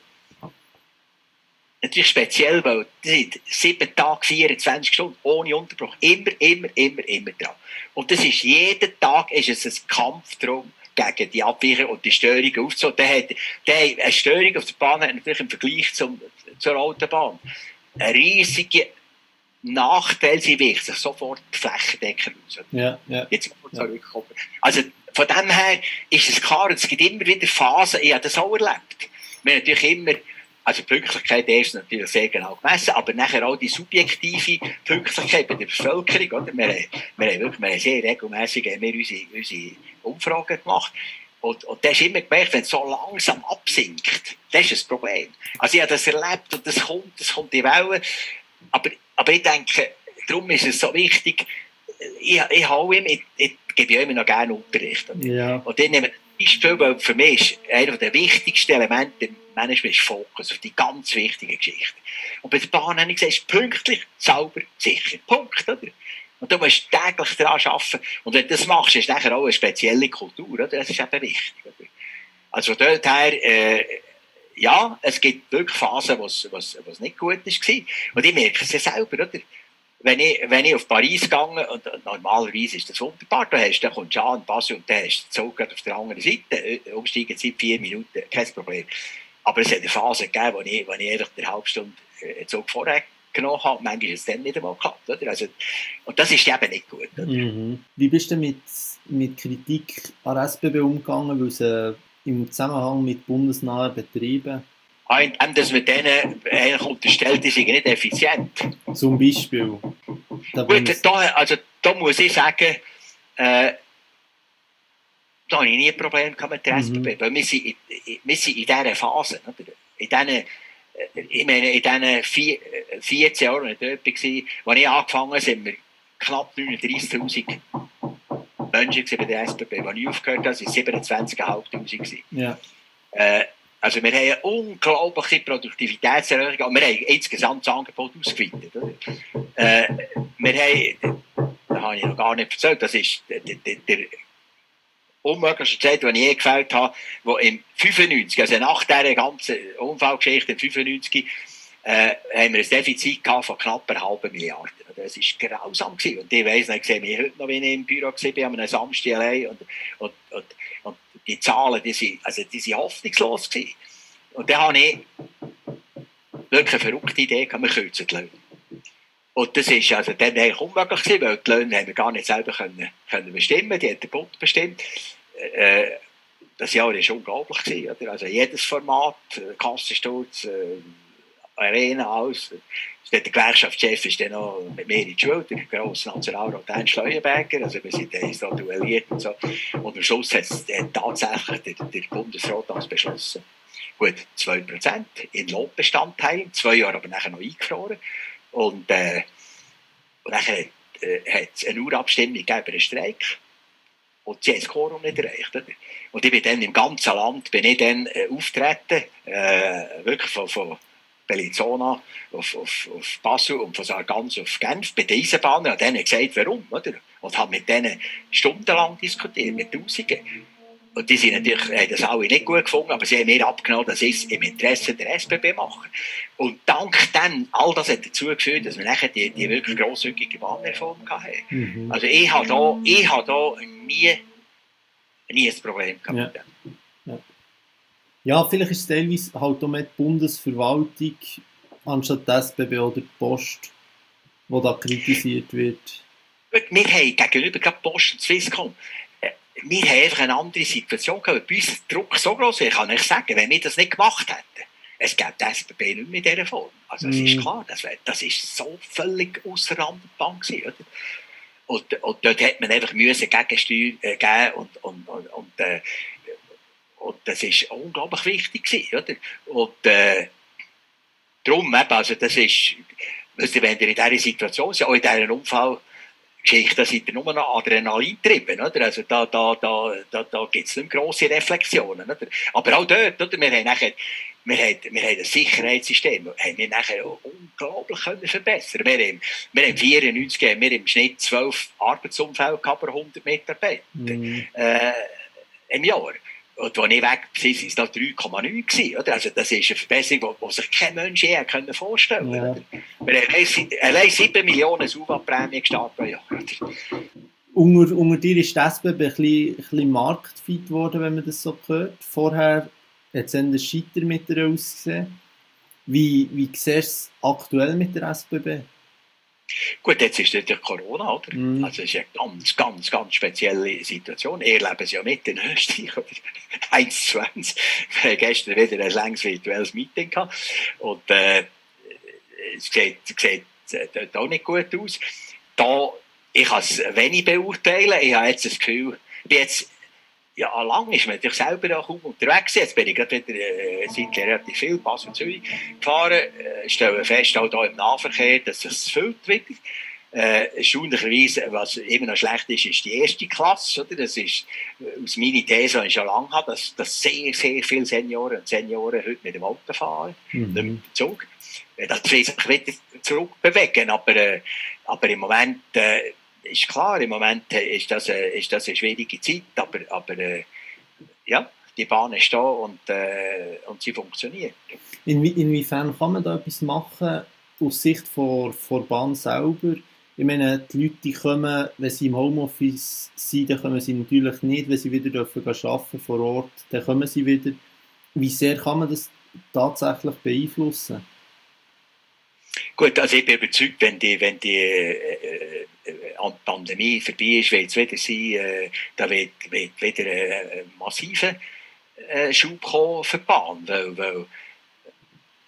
natürlich speziell, weil es sind sieben Tage, vierundzwanzig Stunden ohne Unterbruch. Immer, immer, immer, immer dran. Und das ist, jeden Tag ist es ein Kampf darum, gegen die Abweichung und die Störung aufzunehmen. Der hat, der, eine Störung auf der Bahn hat natürlich im Vergleich zum, zur Autobahn einen riesigen Nachteil. Sie wirkt sich sofort flächendeckend aus. Ja, ja. Jetzt ja. Also, von dem her ist es klar, es gibt immer wieder Phasen, ich habe das auch erlebt. Wir haben natürlich immer, also die Pünktlichkeit ist natürlich sehr genau gemessen, aber nachher auch die subjektive Pünktlichkeit bei der Bevölkerung. Oder? Wir, haben, wir haben wirklich wir haben sehr regelmässig haben wir unsere, unsere Umfragen gemacht. Und, und da hast du immer gemerkt, wenn es so langsam absinkt, das ist ein Problem. Also ich habe das erlebt und das kommt, das kommt in Wellen. Aber, aber ich denke, darum ist es so wichtig, ich, ich, habe ihm, ich, ich gebe ja immer noch gerne Unterricht. Ja. Und dann nehmen wir ein Beispiel, weil für mich ist einer der wichtigsten Elemente im Management ist Fokus auf die ganz wichtige Geschichte. Und bei der Bahn habe ich gesagt, ist pünktlich, sauber, sicher. Punkt, oder? Und du musst täglich daran arbeiten. Und wenn du das machst, ist nachher auch eine spezielle Kultur, oder? Das ist eben wichtig, oder? Also dort her, äh, ja, es gibt wirklich Phasen, wo es nicht gut war. Und ich merke es ja selber, oder? Wenn ich, wenn ich auf Paris gehe, und normalerweise ist das wunderbar, da hast, dann kommst du an, Basel, und dann hast du den Zug auf der anderen Seite, Umsteigezeit vier Minuten, kein Problem. Aber es hat eine Phase gegeben, wo ich, wo ich einfach eine halbe Stunde einen Zug vorher genommen habe, manchmal ist es dann nicht einmal geklappt, oder? Also, und das ist eben nicht gut, oder? Mhm. Wie bist du mit, mit Kritik an der S B B umgegangen, weil sie im Zusammenhang mit bundesnahen Betrieben Einem, dass man denen eigentlich unterstellt, die sind nicht effizient. Zum Beispiel. Da Gut, da, also, da muss ich sagen, äh, da habe ich nie ein Problem mit der S B B, mhm. weil wir sind in, wir sind in dieser Phase, oder? In diesen, ich meine, in diesen vier, vierzehn Jahren, als ich dort war, als ich angefangen habe, sind wir knapp neununddreißigtausend Menschen bei der S B B. Als ich aufgehört habe, waren es siebenundzwanzigtausendfünfhundert. Ja. Äh, also wir haben eine unglaubliche Produktivitätserhöhung und wir haben insgesamt das Angebot ausgeweitet. Äh, wir haben, das habe ich noch gar nicht erzählt, das ist der, der, der unmöglichste Zeit, die ich je gefällt habe, wo im fünfundneunzig, also nach dieser ganzen Unfallgeschichte im fünfundneunzig, äh, haben wir ein Defizit gehabt von knapp einer halben Milliarde. Das war grausam gewesen. Und ich weiss, ich sehe mich heute noch, wie ich im Büro war, an einem Samstag allein. Und, und, und, und die Zahlen, die sind, also die sind hoffnungslos gewesen. Und dann habe ich wirklich eine verrückte Idee gehabt, wir kürzen die Löhne. Und das ist also dann eigentlich unmöglich gewesen, weil die Löhne haben wir gar nicht selber können, können bestimmen, die hat der Bund bestimmt. Äh, das Jahr war unglaublich gewesen, oder? Also jedes Format, Kassensturz, äh, Arena, alles. Der Gewerkschaftschef ist dann noch mit mir in die Schule, der grosse Nationalrat Ernst Leuenberger, also wir sind dann so duelliert und so. Und am Schluss hat es tatsächlich der, der Bundesrat das beschlossen. Gut, zwei Prozent in Lohnbestand teilen, zwei Jahre aber nachher noch eingefroren. Und, äh, und nachher äh, hat es eine Urabstimmung gegeben über einen Streik. Und sie haben das Quorum nicht erreicht. Oder? Und ich bin dann im ganzen Land bin ich dann, äh, auftreten, äh, wirklich von, von Bellinzona auf, auf, auf Basel und von Sargans auf Genf bei den Eisenbahnen und denen gesagt, warum. Oder? Und habe mit denen stundenlang diskutiert, mit Tausenden. Und die sind natürlich, haben das alle nicht gut gefunden, aber sie haben mir abgenommen, dass ich es im Interesse der S B B mache. Und dank dann, all das hat dazu geführt, dass wir nachher die, die wirklich grosszügige Bahnreform hatten. Mhm. Also ich habe da, ich habe da nie, nie ein Problem gehabt. Ja. Ja. Ja, vielleicht ist es teilweise halt auch mit die Bundesverwaltung anstatt die S B B oder die Post, die da kritisiert wird. Wir haben gegenüber gerade Post und Swisscom, wir haben einfach eine andere Situation gehabt. Bei uns ist der Druck so groß, ich kann nicht sagen, wenn wir das nicht gemacht hätten, es gäbe die S B B nicht mehr in dieser Form. Also es mm. ist klar, das, wär, das ist so völlig ausser Rand und Band gewesen, oder? Und, und dort hat man einfach müssen Gegensteuer äh, geben und, und, und, und, äh, und das ist unglaublich wichtig gewesen, oder? Und äh, darum, also das ist, wenn ihr in dieser Situation seid, auch in diesem Unfall, Geschichte, da sind nur noch Adrenalin getrieben, oder? Also da, da, da, da, da gibt es nicht grosse Reflexionen, oder? Aber auch dort, oder? Wir haben nachher, wir haben, wir haben das Sicherheitssystem, haben wir nachher unglaublich können verbessern. Wir haben, wir haben vierundneunzig, haben wir im Schnitt zwölf Arbeitsunfälle gehabt per hundert Mitarbeiter, mm. äh, im Jahr. Und als ich weg war, waren es noch drei Komma neun gewesen, oder? Also das ist eine Verbesserung, die sich kein Mensch je vorstellen konnte. Ja. Wir haben allein sieben Millionen S U V A-Prämie gestartet pro Jahr. Unter, unter dir ist die S B B ein bisschen, ein bisschen marktfit geworden, wenn man das so hört. Vorher hat es ein Scheiter mit ihr ausgesehen. Wie, wie siehst du es aktuell mit der S B B? Gut, jetzt ist natürlich Corona, oder? Mm. Also es ist eine ganz, ganz, ganz spezielle Situation. Ihr lebt es ja mit in Österreich, oder? eins zu eins. Wir haben gestern wieder ein langes virtuelles Meeting gehabt. Und äh, es sieht, sieht äh, auch nicht gut aus. Da, ich kann es wenig beurteilen. Ich habe jetzt das Gefühl, ich bin jetzt, ja, lang ist man natürlich selber auch kaum unterwegs. Jetzt bin ich gerade wieder äh, seit relativ viel Basel und Zürich gefahren. Äh, stelle fest, auch hier im Nahverkehr, dass es füllt wieder. Äh, erstaunlicherweise, was immer noch schlecht ist, ist die erste Klasse. Oder? Das ist aus meiner These, die ich schon lange habe, dass, dass sehr, sehr viele Senioren und Senioren heute mit dem Auto fahren, mhm. nicht mit dem Zug. Äh, das will sich wieder zurückbewegen. Aber, äh, aber im Moment äh, ist klar, im Moment ist das, äh, ist das eine schwierige Zeit, aber, aber äh, ja, die Bahn ist da und, äh, und sie funktioniert. Inwie, inwiefern kann man da etwas machen aus Sicht der, der Bahn selber? Ich meine, die Leute die kommen, wenn sie im Homeoffice sind, dann kommen sie natürlich nicht, wenn sie wieder arbeiten dürfen vor Ort, dann kommen sie wieder. Wie sehr kann man das tatsächlich beeinflussen? Gut, also ich bin überzeugt, wenn die, wenn die äh, äh, Pandemie vorbei ist, wird es wieder sein, äh, da wird, wird wieder ein massiver äh, Schub kommen für die Bahn, weil, weil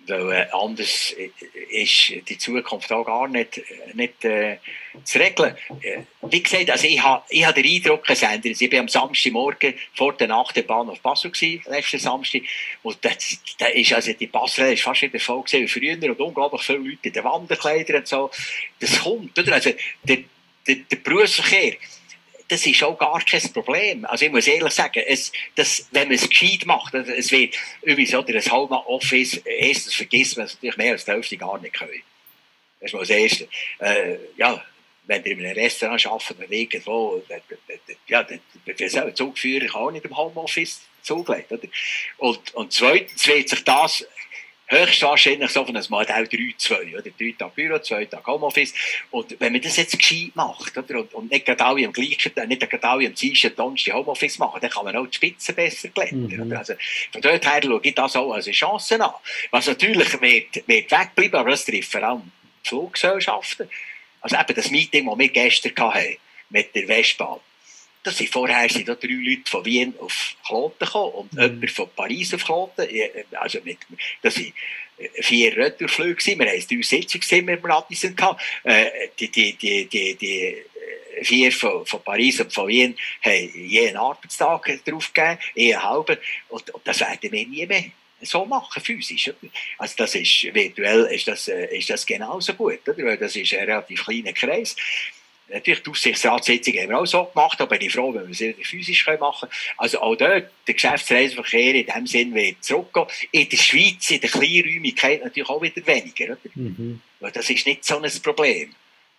Weil äh, anders ist die Zukunft auch gar nicht, nicht äh, zu regeln. Äh, wie gesagt, also ich habe ich ha den Eindruck, es ändert sich. Ich war am Samstagmorgen vor der Achterbahn auf Basel gewesen, letzten Samstag. Und da, da ist also die Passerelle ist fast wieder voll gewesen wie früher und unglaublich viele Leute in den Wanderkleidern und so. Das kommt, oder? Also der, der, der Berufsverkehr, das ist auch gar kein Problem. Also ich muss ehrlich sagen, es, das, wenn man es gescheit macht, es wird übrigens oder ein Homeoffice, erstens vergisst man es natürlich mehr als die Hälfte gar nicht können. Das ist mal das Erste. Äh, ja, wenn ihr in einem Restaurant arbeitet oder irgendwo, ja, für selber Zugführer kann auch nicht im Homeoffice zugelegt, oder? Und, und zweitens wird sich das höchstwahrscheinlich so von einem Modell drei zwei, oder? drei Tage Büro, zwei Tage Homeoffice. Und wenn man das jetzt gescheit macht, oder? Und, und nicht gerade alle am gleichen, nicht gerade alle am Dienstag, Donnerstag Homeoffice machen, dann kann man auch die Spitze besser glätten. Mhm. Also, von dort her schaue ich das auch als eine Chance an. Was natürlich wird, wird wegbleiben, aber das trifft vor allem die Fluggesellschaften. Also eben das Meeting, das wir gestern hatten, mit der Westbahn. Da sind vorher sind da drei Leute von Wien auf Kloten gekommen und mhm. jemand von Paris auf Kloten. Also mit, das waren vier Retourflüge. Wir hatten drei Sitzungszimmer im Radisson gehabt. Die, die, die, die, die vier von, von Paris und von Wien haben je einen Arbeitstag draufgegeben, je einen halben. Und, und das werden wir nie mehr so machen, physisch. Also das ist, virtuell ist das, ist das genauso gut, oder? Weil das ist ein relativ kleiner Kreis. Natürlich, die Aufsichtsratssitzung haben wir auch so gemacht, aber ich bin froh, wenn wir es physisch machen können. Also auch dort, der Geschäftsreiseverkehr in dem Sinn wird zurückgehen. In der Schweiz, in der Kleinräumigkeit natürlich auch wieder weniger, oder? Mhm. Weil das ist nicht so ein Problem.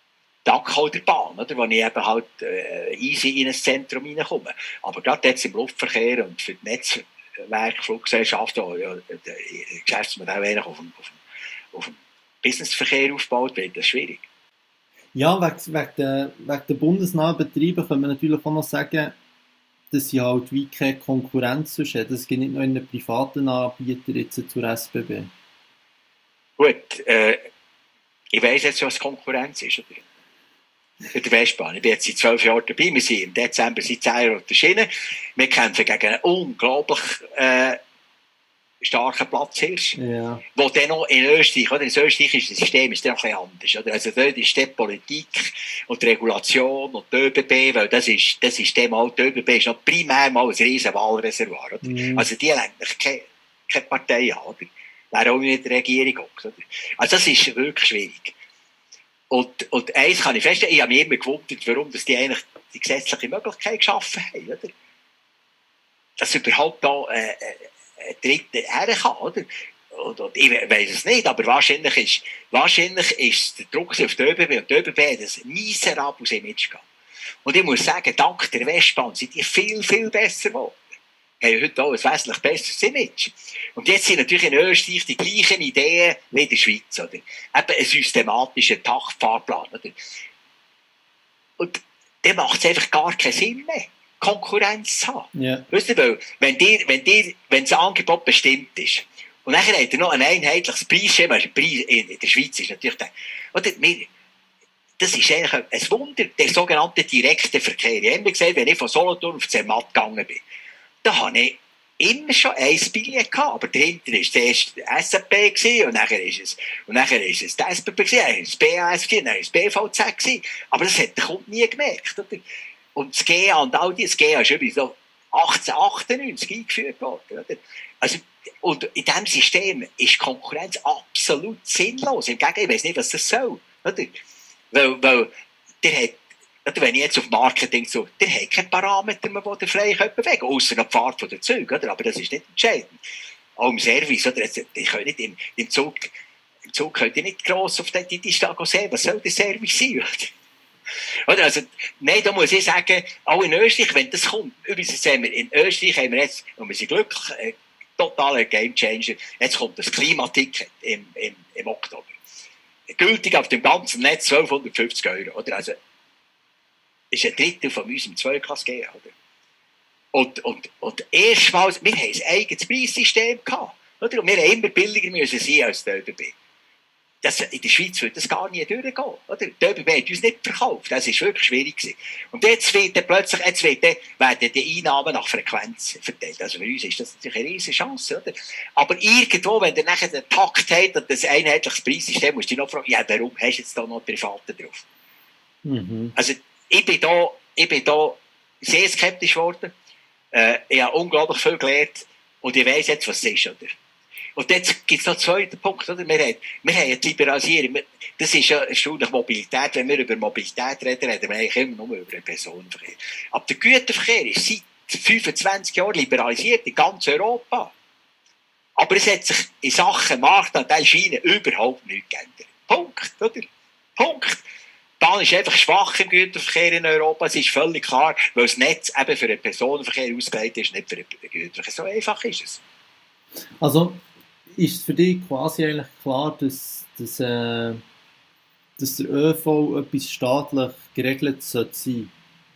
Dank auch der Bahn, oder? Wo ich eben halt äh, easy in ein Zentrum reinkomme. Aber gerade jetzt im Luftverkehr und für die Netzwerk, Fluggesellschaft, wo ja, der Geschäftsmodell eigentlich auf dem, auf dem, auf dem Businessverkehr aufgebaut wird, das ist schwierig. Ja, wegen, wegen der, wegen der bundesnahen Betriebe können wir natürlich auch noch sagen, dass sie halt wie keine Konkurrenz haben. Es gibt nicht nur einen privaten Anbieter jetzt zur S B B. Gut, äh, ich weiss jetzt, was Konkurrenz ist, oder? In der Westbahn. Ich bin jetzt seit zwölf Jahren dabei. Wir sind im Dezember seit zehn Jahren auf der Schiene. Wir kämpfen gegen einen unglaublich äh, starken Platzhirsch. Ja. Wo dann noch in Österreich, oder? Das österreichische System ist dann noch ein bisschen anders, oder? Also dort ist die Politik und die Regulation und die ÖBB, weil das ist, das ist dem auch, die ÖBB ist noch primär mal ein riesen Wahlreservoir, oder? Mhm. Also die haben eigentlich keine, keine Partei an, oder? Wäre auch nicht in der Regierung, oder? Also das ist wirklich schwierig. Und, und eins kann ich feststellen, ich habe mich immer gewundert, warum dass die eigentlich die gesetzliche Möglichkeit geschaffen haben, oder? Dass überhaupt da, äh, ein Dritter herkam, oder? Und, und ich weiss es nicht, aber wahrscheinlich ist, wahrscheinlich ist der Druck auf die ÖBB und die ÖBB hat ein miserables Image gehabt. Und ich muss sagen, dank der Westbahn sind die viel, viel besser geworden. Haben heute auch ein wesentlich besseres Image. Und jetzt sind natürlich in Österreich die gleichen Ideen wie in der Schweiz, oder? Eben ein systematischer Taktfahrplan, oder? Und der macht es einfach gar keinen Sinn mehr, Konkurrenz zu haben. Yeah. Weißt du, weil, wenn dir, wenn dir, wenn das Angebot bestimmt ist, und nachher hat er noch ein einheitliches Preisschema, der Preis in der Schweiz ist natürlich der, oder? Wir, das ist eigentlich ein Wunder, der sogenannte direkte Verkehr. Ich habe immer gesagt, wenn ich von Solothurn auf Zermatt gegangen bin, da habe ich immer schon ein Billett gehabt, aber dahinter war es erst S M P gewesen, und nachher ist es, und nachher ist es die S B B gewesen, dann ist es B A S gewesen, dann ist es B V Z gewesen. Aber das hat der Kunde nie gemerkt, oder? Und das G A und all die, das G A ist übrigens so achtzehnhundertachtundneunzig eingeführt worden, oder? Also, und in diesem System ist Konkurrenz absolut sinnlos. Im Gegenteil, ich weiss nicht, was das soll, oder? Weil, weil, der hat, oder wenn ich jetzt auf Marketing so, der hat keine Parameter mehr, die der frei bewegen können, ausser der Fahrt der Züge, oder? Aber das ist nicht entscheidend. Auch im Service, oder? Ich kann nicht im, im Zug, im Zug könnt ihr nicht gross auf die Distanz sehen, was soll der Service sein, oder? Oder? Also, nein, da muss ich sagen, auch in Österreich, wenn das kommt, übrigens haben wir, in Österreich haben wir jetzt, und wir sind glücklich, äh, totaler Gamechanger, jetzt kommt das Klimaticket im, im, im Oktober. Gültig auf dem ganzen Netz zwölfhundertfünfzig Euro, oder? Also, ist ein Drittel von unserem Zweiklasse G, oder? Und, und, und erstmals, wir haben ein eigenes Preissystem gehabt, oder? Und wir haben immer billiger müssen sein als der ÖBB. das, in der Schweiz würde das gar nie durchgehen. Oder? Die ÖBB hat uns nicht verkauft. Das war wirklich schwierig gewesen. Und jetzt wird dann plötzlich, jetzt wird dann, werden die Einnahmen nach Frequenz verteilt. Also für uns ist das natürlich eine riesige Chance, oder? Aber irgendwo, wenn ihr nachher den Takt habt und das einheitliches Preissystem, musst du dich noch fragen, ja, warum hast du jetzt da noch Private drauf? Mhm. Also, ich bin da, ich bin da sehr skeptisch geworden. Äh, ich habe unglaublich viel gelernt und ich weiss jetzt, was es ist, oder? Und jetzt gibt es noch einen zweiten Punkt, oder? Wir haben, wir haben die Liberalisierung. Das ist ja erstaunlich Mobilität. Wenn wir über Mobilität reden, reden wir eigentlich immer nur über den Personenverkehr. Aber der Güterverkehr ist seit fünfundzwanzig Jahren liberalisiert in ganz Europa. Aber es hat sich in Sachen Marktanteil Schiene überhaupt nichts geändert. Punkt, oder? Punkt. Die Bahn ist einfach schwach im Güterverkehr in Europa. Es ist völlig klar, weil das Netz eben für den Personenverkehr ausgelegt ist, nicht für den Güterverkehr. So einfach ist es. Also, ist für dich quasi eigentlich klar, dass, dass, äh, dass der ÖV etwas staatlich geregelt sollte sein?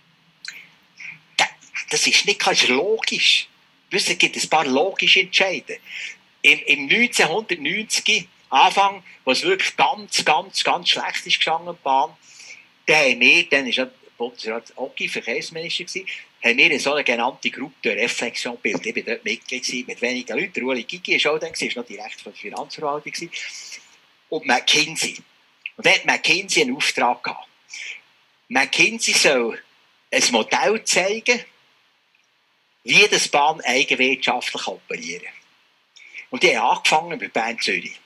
Das ist nicht das ist logisch. Es gibt ein paar logische Entscheide. Im, im neunzehnhundertneunzig, Anfang, wo es wirklich ganz, ganz, ganz schlecht ist gestanden, die Bahn, da haben wir, dann war ja Bundesrat Ogi Verkehrsminister gewesen, haben wir eine sogenannte Gruppe de Reflexion gebildet. Ich war dort Mitglied mit wenigen Leuten. Ueli Gigi war auch dann, war noch direkt von der Finanzverwaltung. Und McKinsey. Und da hat McKinsey einen Auftrag gehabt. McKinsey soll ein Modell zeigen, wie das Bahn eigenwirtschaftlich operieren. Und die haben angefangen mit Bern-Zürich.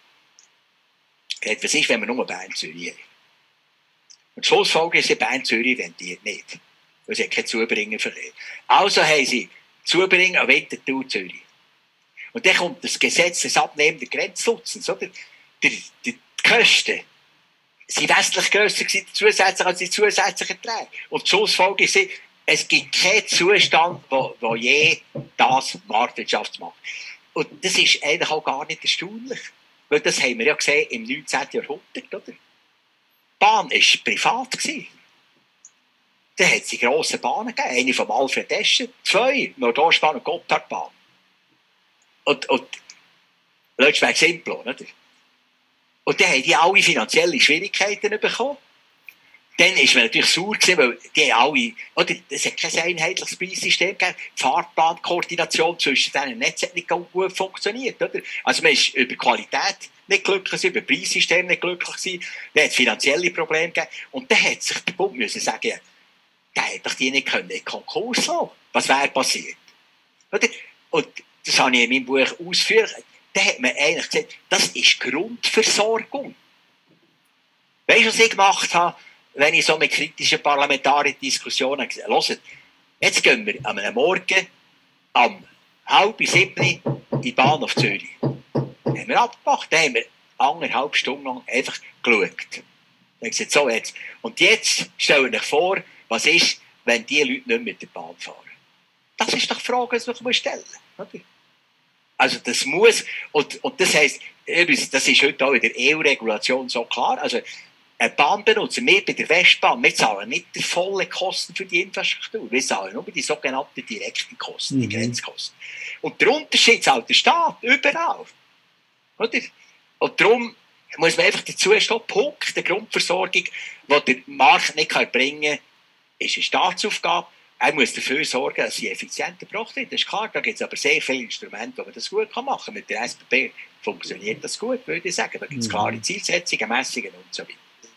Was ist, wenn wir nur Bern-Zürich haben? Und die Schlussfolgerung ist, Bern-Zürich rentiert nicht. Weil sie keinen Zubringerverkehr. Also haben sie Zubringer an Winterthur Zürich. Und dann kommt das Gesetz des abnehmenden Grenznutzens, oder? Die, die, die Kosten sind wesentlich grösser gewesen, zusätzlich als die zusätzlichen Erträge. Und die Schlussfolgerung ist, es gibt keinen Zustand, wo, wo je das Marktwirtschaft macht. Und das ist eigentlich auch gar nicht erstaunlich. Weil das haben wir ja gesehen im neunzehnten Jahrhundert, oder? Die Bahn war privat gewesen. Dann hat es die grossen Bahnen gegeben. Eine von Alfred Escher, zwei, Nordostbahn und Gotthardbahn. Und, und, letztes Mal simpel, oder? Und dann haben die alle finanzielle Schwierigkeiten bekommen. Dann war man natürlich sauer gewesen, weil die alle, oder, es hat kein einheitliches Preissystem gegeben. Die Fahrplankoordination zwischen diesen Netzen hat nicht gut funktioniert, oder? Also man ist über Qualität nicht glücklich, über Preissystem nicht glücklich gewesen. Dann hat es finanzielle Probleme gegeben. Und dann hat sich der Bund müssen sagen, der hätte doch die nicht können in Konkurs lassen. Was wäre passiert? Oder? Und das habe ich in meinem Buch ausführlich. Da hat man eigentlich gesagt, das ist Grundversorgung. Weißt du, was ich gemacht habe, wenn ich so mit kritischen Parlamentariern Diskussionen gesagt habe? Hört, jetzt gehen wir am Morgen am halb sieben in die Bahn auf Zürich. Das haben wir abgemacht. Da haben wir anderthalb Stunden lang einfach geschaut. Dann gesagt, so jetzt. Und jetzt stell dir vor, was ist, wenn die Leute nicht mit der Bahn fahren? Das ist doch die Frage, die man stellen muss. Also das muss, und, und das heisst, das ist heute auch in der E U-Regulation so klar, also ein Bahnbenutzer, wir bei der Westbahn, wir zahlen nicht die vollen Kosten für die Infrastruktur, wir zahlen nur die sogenannten direkten Kosten, mhm. die Grenzkosten. Und der Unterschied zahlt der Staat, überall. Oder? Und darum muss man einfach dazu stehen, Punkt der Grundversorgung, die der Markt nicht erbringen kann, ist eine Staatsaufgabe. Er muss dafür sorgen, dass sie effizienter gebracht wird. Das ist klar, da gibt es aber sehr viele Instrumente, wo man das gut machen kann. Mit der S B B funktioniert das gut, würde ich sagen. Da gibt es klare Zielsetzungen, Messungen und so weiter.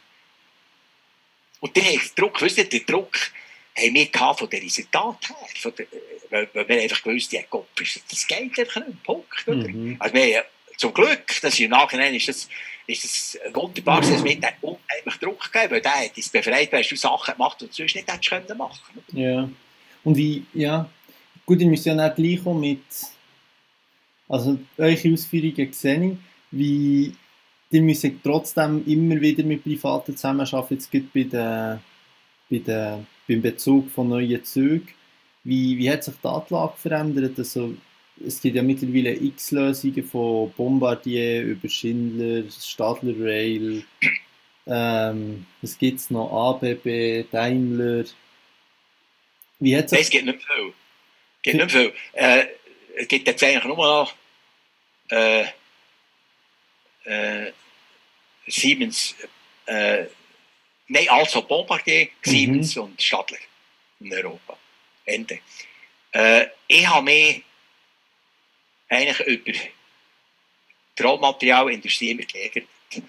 Und dann hat der Druck, wisst ihr, den Druck haben wir gehabt von den Resultaten her. Von der, weil, weil wir einfach gewusst haben, das geht einfach nicht. Punkt. Oder? Mhm. Also wir, zum Glück, dass im Nachhinein ist das, ist das wunderbar, dass wir da unheimlich Druck gegeben, weil der hat uns befreit, weil du Sachen gemacht die du sonst nicht hättest können machen. Ja. Und wie, ja, gut, ihr müsst ja nicht gleich auch mit, also eure Ausführungen sehen, wie, ihr müsst trotzdem immer wieder mit Privaten zusammenarbeiten, jetzt gibt bei der, bei der, beim Bezug von neuen Zügen. Wie, wie hat sich die Lage verändert? Also, es gibt ja mittlerweile X-Lösungen von Bombardier über Schindler, Stadler Rail, ähm, es gibt noch A B B, Daimler. Wie hat sich... Es gibt nicht viel. Es gibt nicht viel. Äh, es gibt jetzt eigentlich nur noch äh, äh, Siemens, äh, nein, also Bombardier, Mhm. Siemens und Stadler in Europa. Ende. Äh, ich habe mich eigentlich über die Rohmaterialindustrie immer geärgert.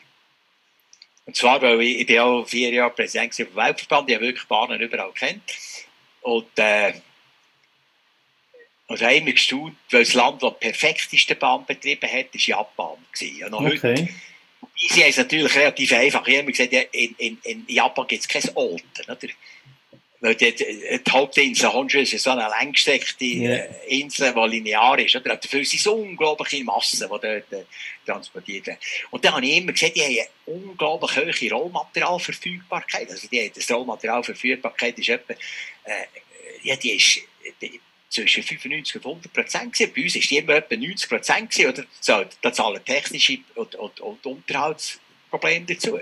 Und zwar, weil ich, ich bin auch vier Jahre Präsident vom Weltverband, ich habe wirklich Bahnen überall kennt. Und, äh, und ich habe immer gestaunt, weil das Land, das die perfekteste Bahn betrieben hat, war Japan. Ja, noch heute. Okay. Sie haben es natürlich relativ einfach. Ich habe immer gesagt, ja, in, in, in Japan gibt es kein Olten. Oder? Weil die, die Hauptinsel Honshu ist so eine längstreckte Yeah. äh, Insel, die linear ist. Oder? Dafür sind so unglaubliche Massen, die dort äh, transportiert werden. Und dann habe ich immer gesagt, die haben eine unglaublich hohe Rohmaterialverfügbarkeit. Also die, das Rohmaterialverfügbarkeit ist etwa, äh, ja, die ist die, zwischen fünfundneunzig und hundert Prozent gewesen. Bei uns ist die immer etwa neunzig Prozent gewesen, oder? So, da zahlen technische und, und, und Unterhaltsprobleme dazu.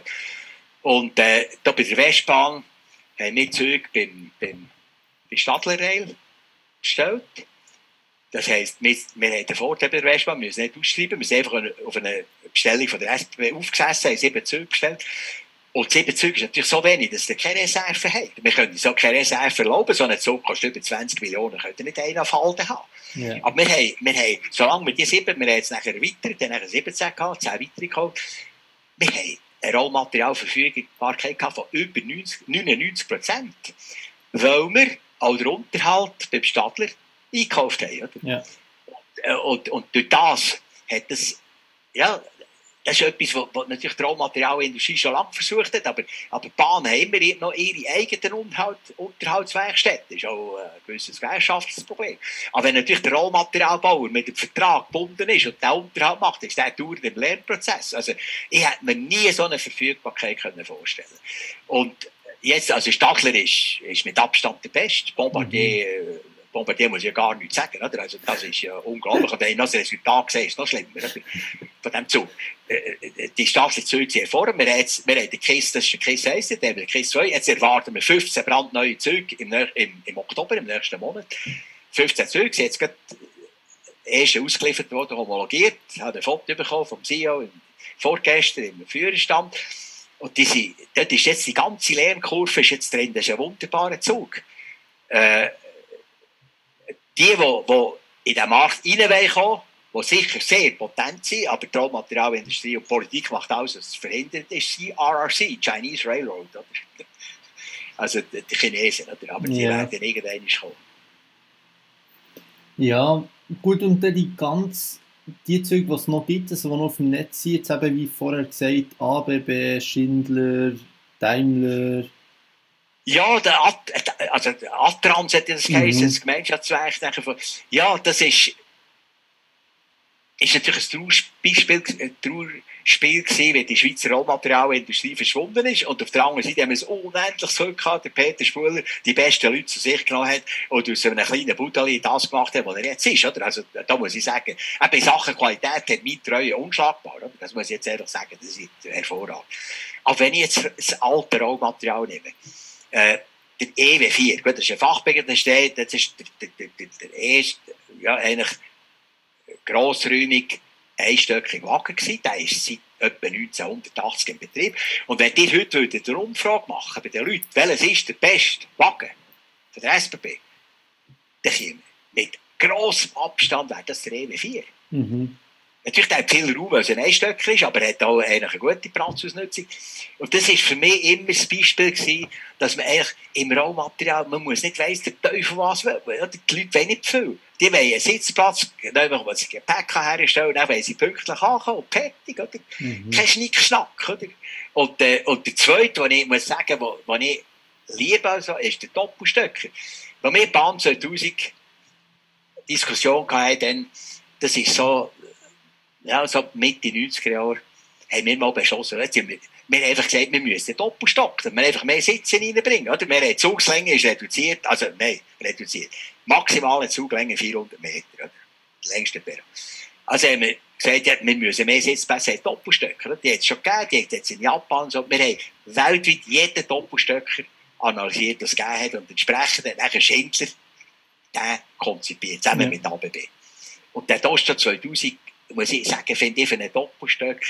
Und äh, da bei der Westbahn haben wir Züge beim, beim, bei Stadler Rail bestellt. Das heisst, wir, wir haben den Vorteil bei der Westbahn, wir müssen nicht ausschreiben, wir sind einfach auf eine Bestellung von der S B B aufgesessen, haben sieben Züge bestellt. Und sieben Züge ist natürlich so wenig, dass ihr keine Reserve habt. Wir können uns auch keine Reserve erlauben, so ein Zug kostet über zwanzig Millionen, könnt ihr nicht einen auf Halde haben. Yeah. Aber wir haben, wir haben, solange wir die sieben, wir haben jetzt nachher erweitert, dann nachher siebzehn gehabt, zehn weitere geholt, wir haben eine Rohmaterialverfügbarkeit von über neunundneunzig Prozent, weil wir auch den Unterhalt beim Stadler eingekauft haben. Oder? Ja. Und, und, und durch das hat das, ja, das ist etwas, was natürlich die Rohmaterialindustrie schon lange versucht hat, aber, aber die Bahnen haben immer noch ihre eigenen Unterhalt, Unterhaltswerkstätten. Das ist auch ein gewisses Gewerkschaftsproblem. Aber wenn natürlich der Rohmaterialbauer mit dem Vertrag gebunden ist und den Unterhalt macht, ist der dauernd im Lernprozess. Also ich hätte mir nie so eine Verfügbarkeit können vorstellen. Und jetzt, also Stadler ist, ist mit Abstand der Beste. Bombardier, mhm. Bombardier muss ja gar nichts sagen, oder? Also das ist ja unglaublich. Und wenn ich noch das Resultat sehe, ist es noch schlimmer, oder? Von dem Zug. Die staatlichen Züge sind hervor. Wir haben, jetzt, wir haben den K I S, das ist der K I S eins, dann haben wir den K I S zwei. Jetzt erwarten wir fünfzehn brandneue Züge im, im, im Oktober, im nächsten Monat. fünfzehn Züge sind jetzt gerade erst ausgeliefert worden, homologiert. Ich habe ein Foto bekommen vom C E O vorgestern im Führerstand. Und die sind, dort ist jetzt die ganze Lernkurve ist jetzt drin. Das ist ein wunderbarer Zug. Äh, die, die, die in den Markt reinkommen, die sicher sehr potent sind, aber die Rohmaterialindustrie und Politik macht alles, was es verhindert, ist C R R C, Chinese Railroad. Oder? Also die Chinesen, oder? Aber die Ja. werden irgendwann kommen. Ja, gut, und dann die ganz, die Züge, die es noch gibt, also die noch auf dem Netz sind, jetzt eben wie vorher gesagt, A B B, Schindler, Daimler. Ja, der At also der Atrans hat das geheißen, Mhm. das Gemeinschaftswerk. Ja, das ist, ist natürlich ein Trauerspiel, ein Trauerspiel gewesen, wie die Schweizer Rohmaterialindustrie verschwunden ist. Und auf der anderen Seite haben wir es unendlich so gehabt, der Peter Spuler die besten Leute zu sich genommen hat und aus einem kleinen Budeli das gemacht hat, was er jetzt ist. Oder? Also, da muss ich sagen, auch bei Sachen Qualität hat meine Treue unschlagbar. Oder? Das muss ich jetzt ehrlich sagen, das ist hervorragend. Aber wenn ich jetzt das alte Rohmaterial nehme, äh, der E W vier, gut, das ist ein Fachbegriff, das steht, das ist der, der, der, der, der erste, ja, eigentlich grossräumig einstöckige Wagen gewesen. Der ist seit etwa neunzehnhundertachtzig in Betrieb. Und wenn ihr heute würdet eine Umfrage machen bei den Leuten, welches ist der beste Wagen von der S B B, dann käme mit grossem Abstand wäre das der E W vier. Mhm. Natürlich, der hat viel Raum, weil es ein Einstöcker ist, aber er hat auch eigentlich eine gute Platzausnutzung. Und das war für mich immer das Beispiel gewesen, dass man eigentlich im Rohmaterial, man muss nicht weiss, der Teufel was will. Die Leute wollen nicht viel. Die wollen einen Sitzplatz, dann wollen sie Gepäck herstellen, dann wollen sie pünktlich ankommen und fertig, oder? Mhm. Kein Schnickschnack, oder? Und, äh, und der zweite, den ich muss sagen, wo, wo ich liebe, also, ist der Doppelstöcker. Als wir Bahn zweitausend Diskussion hatten, dann, das ist so, ja, so Mitte neunziger Jahre, haben wir mal beschlossen, wir, wir haben einfach gesagt, wir müssen den Doppelstock, dass wir einfach mehr Sitze reinbringen, oder? Wir haben die Zugslänge ist reduziert, also, nein, reduziert. Maximale Zuglänge vierhundert Meter, oder? Das längste Perron. Also haben wir gesagt, ja, wir müssen mehr Sitzplätze haben, Doppelstöcker, die hat es schon gegeben, die hat es jetzt in Japan so. Wir haben weltweit jeden Doppelstöcker analysiert, das es gegeben hat, und entsprechend hat nachher Schindler den konzipiert, zusammen Ja. mit A B B. Und der Toaster zweitausend, muss ich sagen, finde ich für einen Doppelstöcker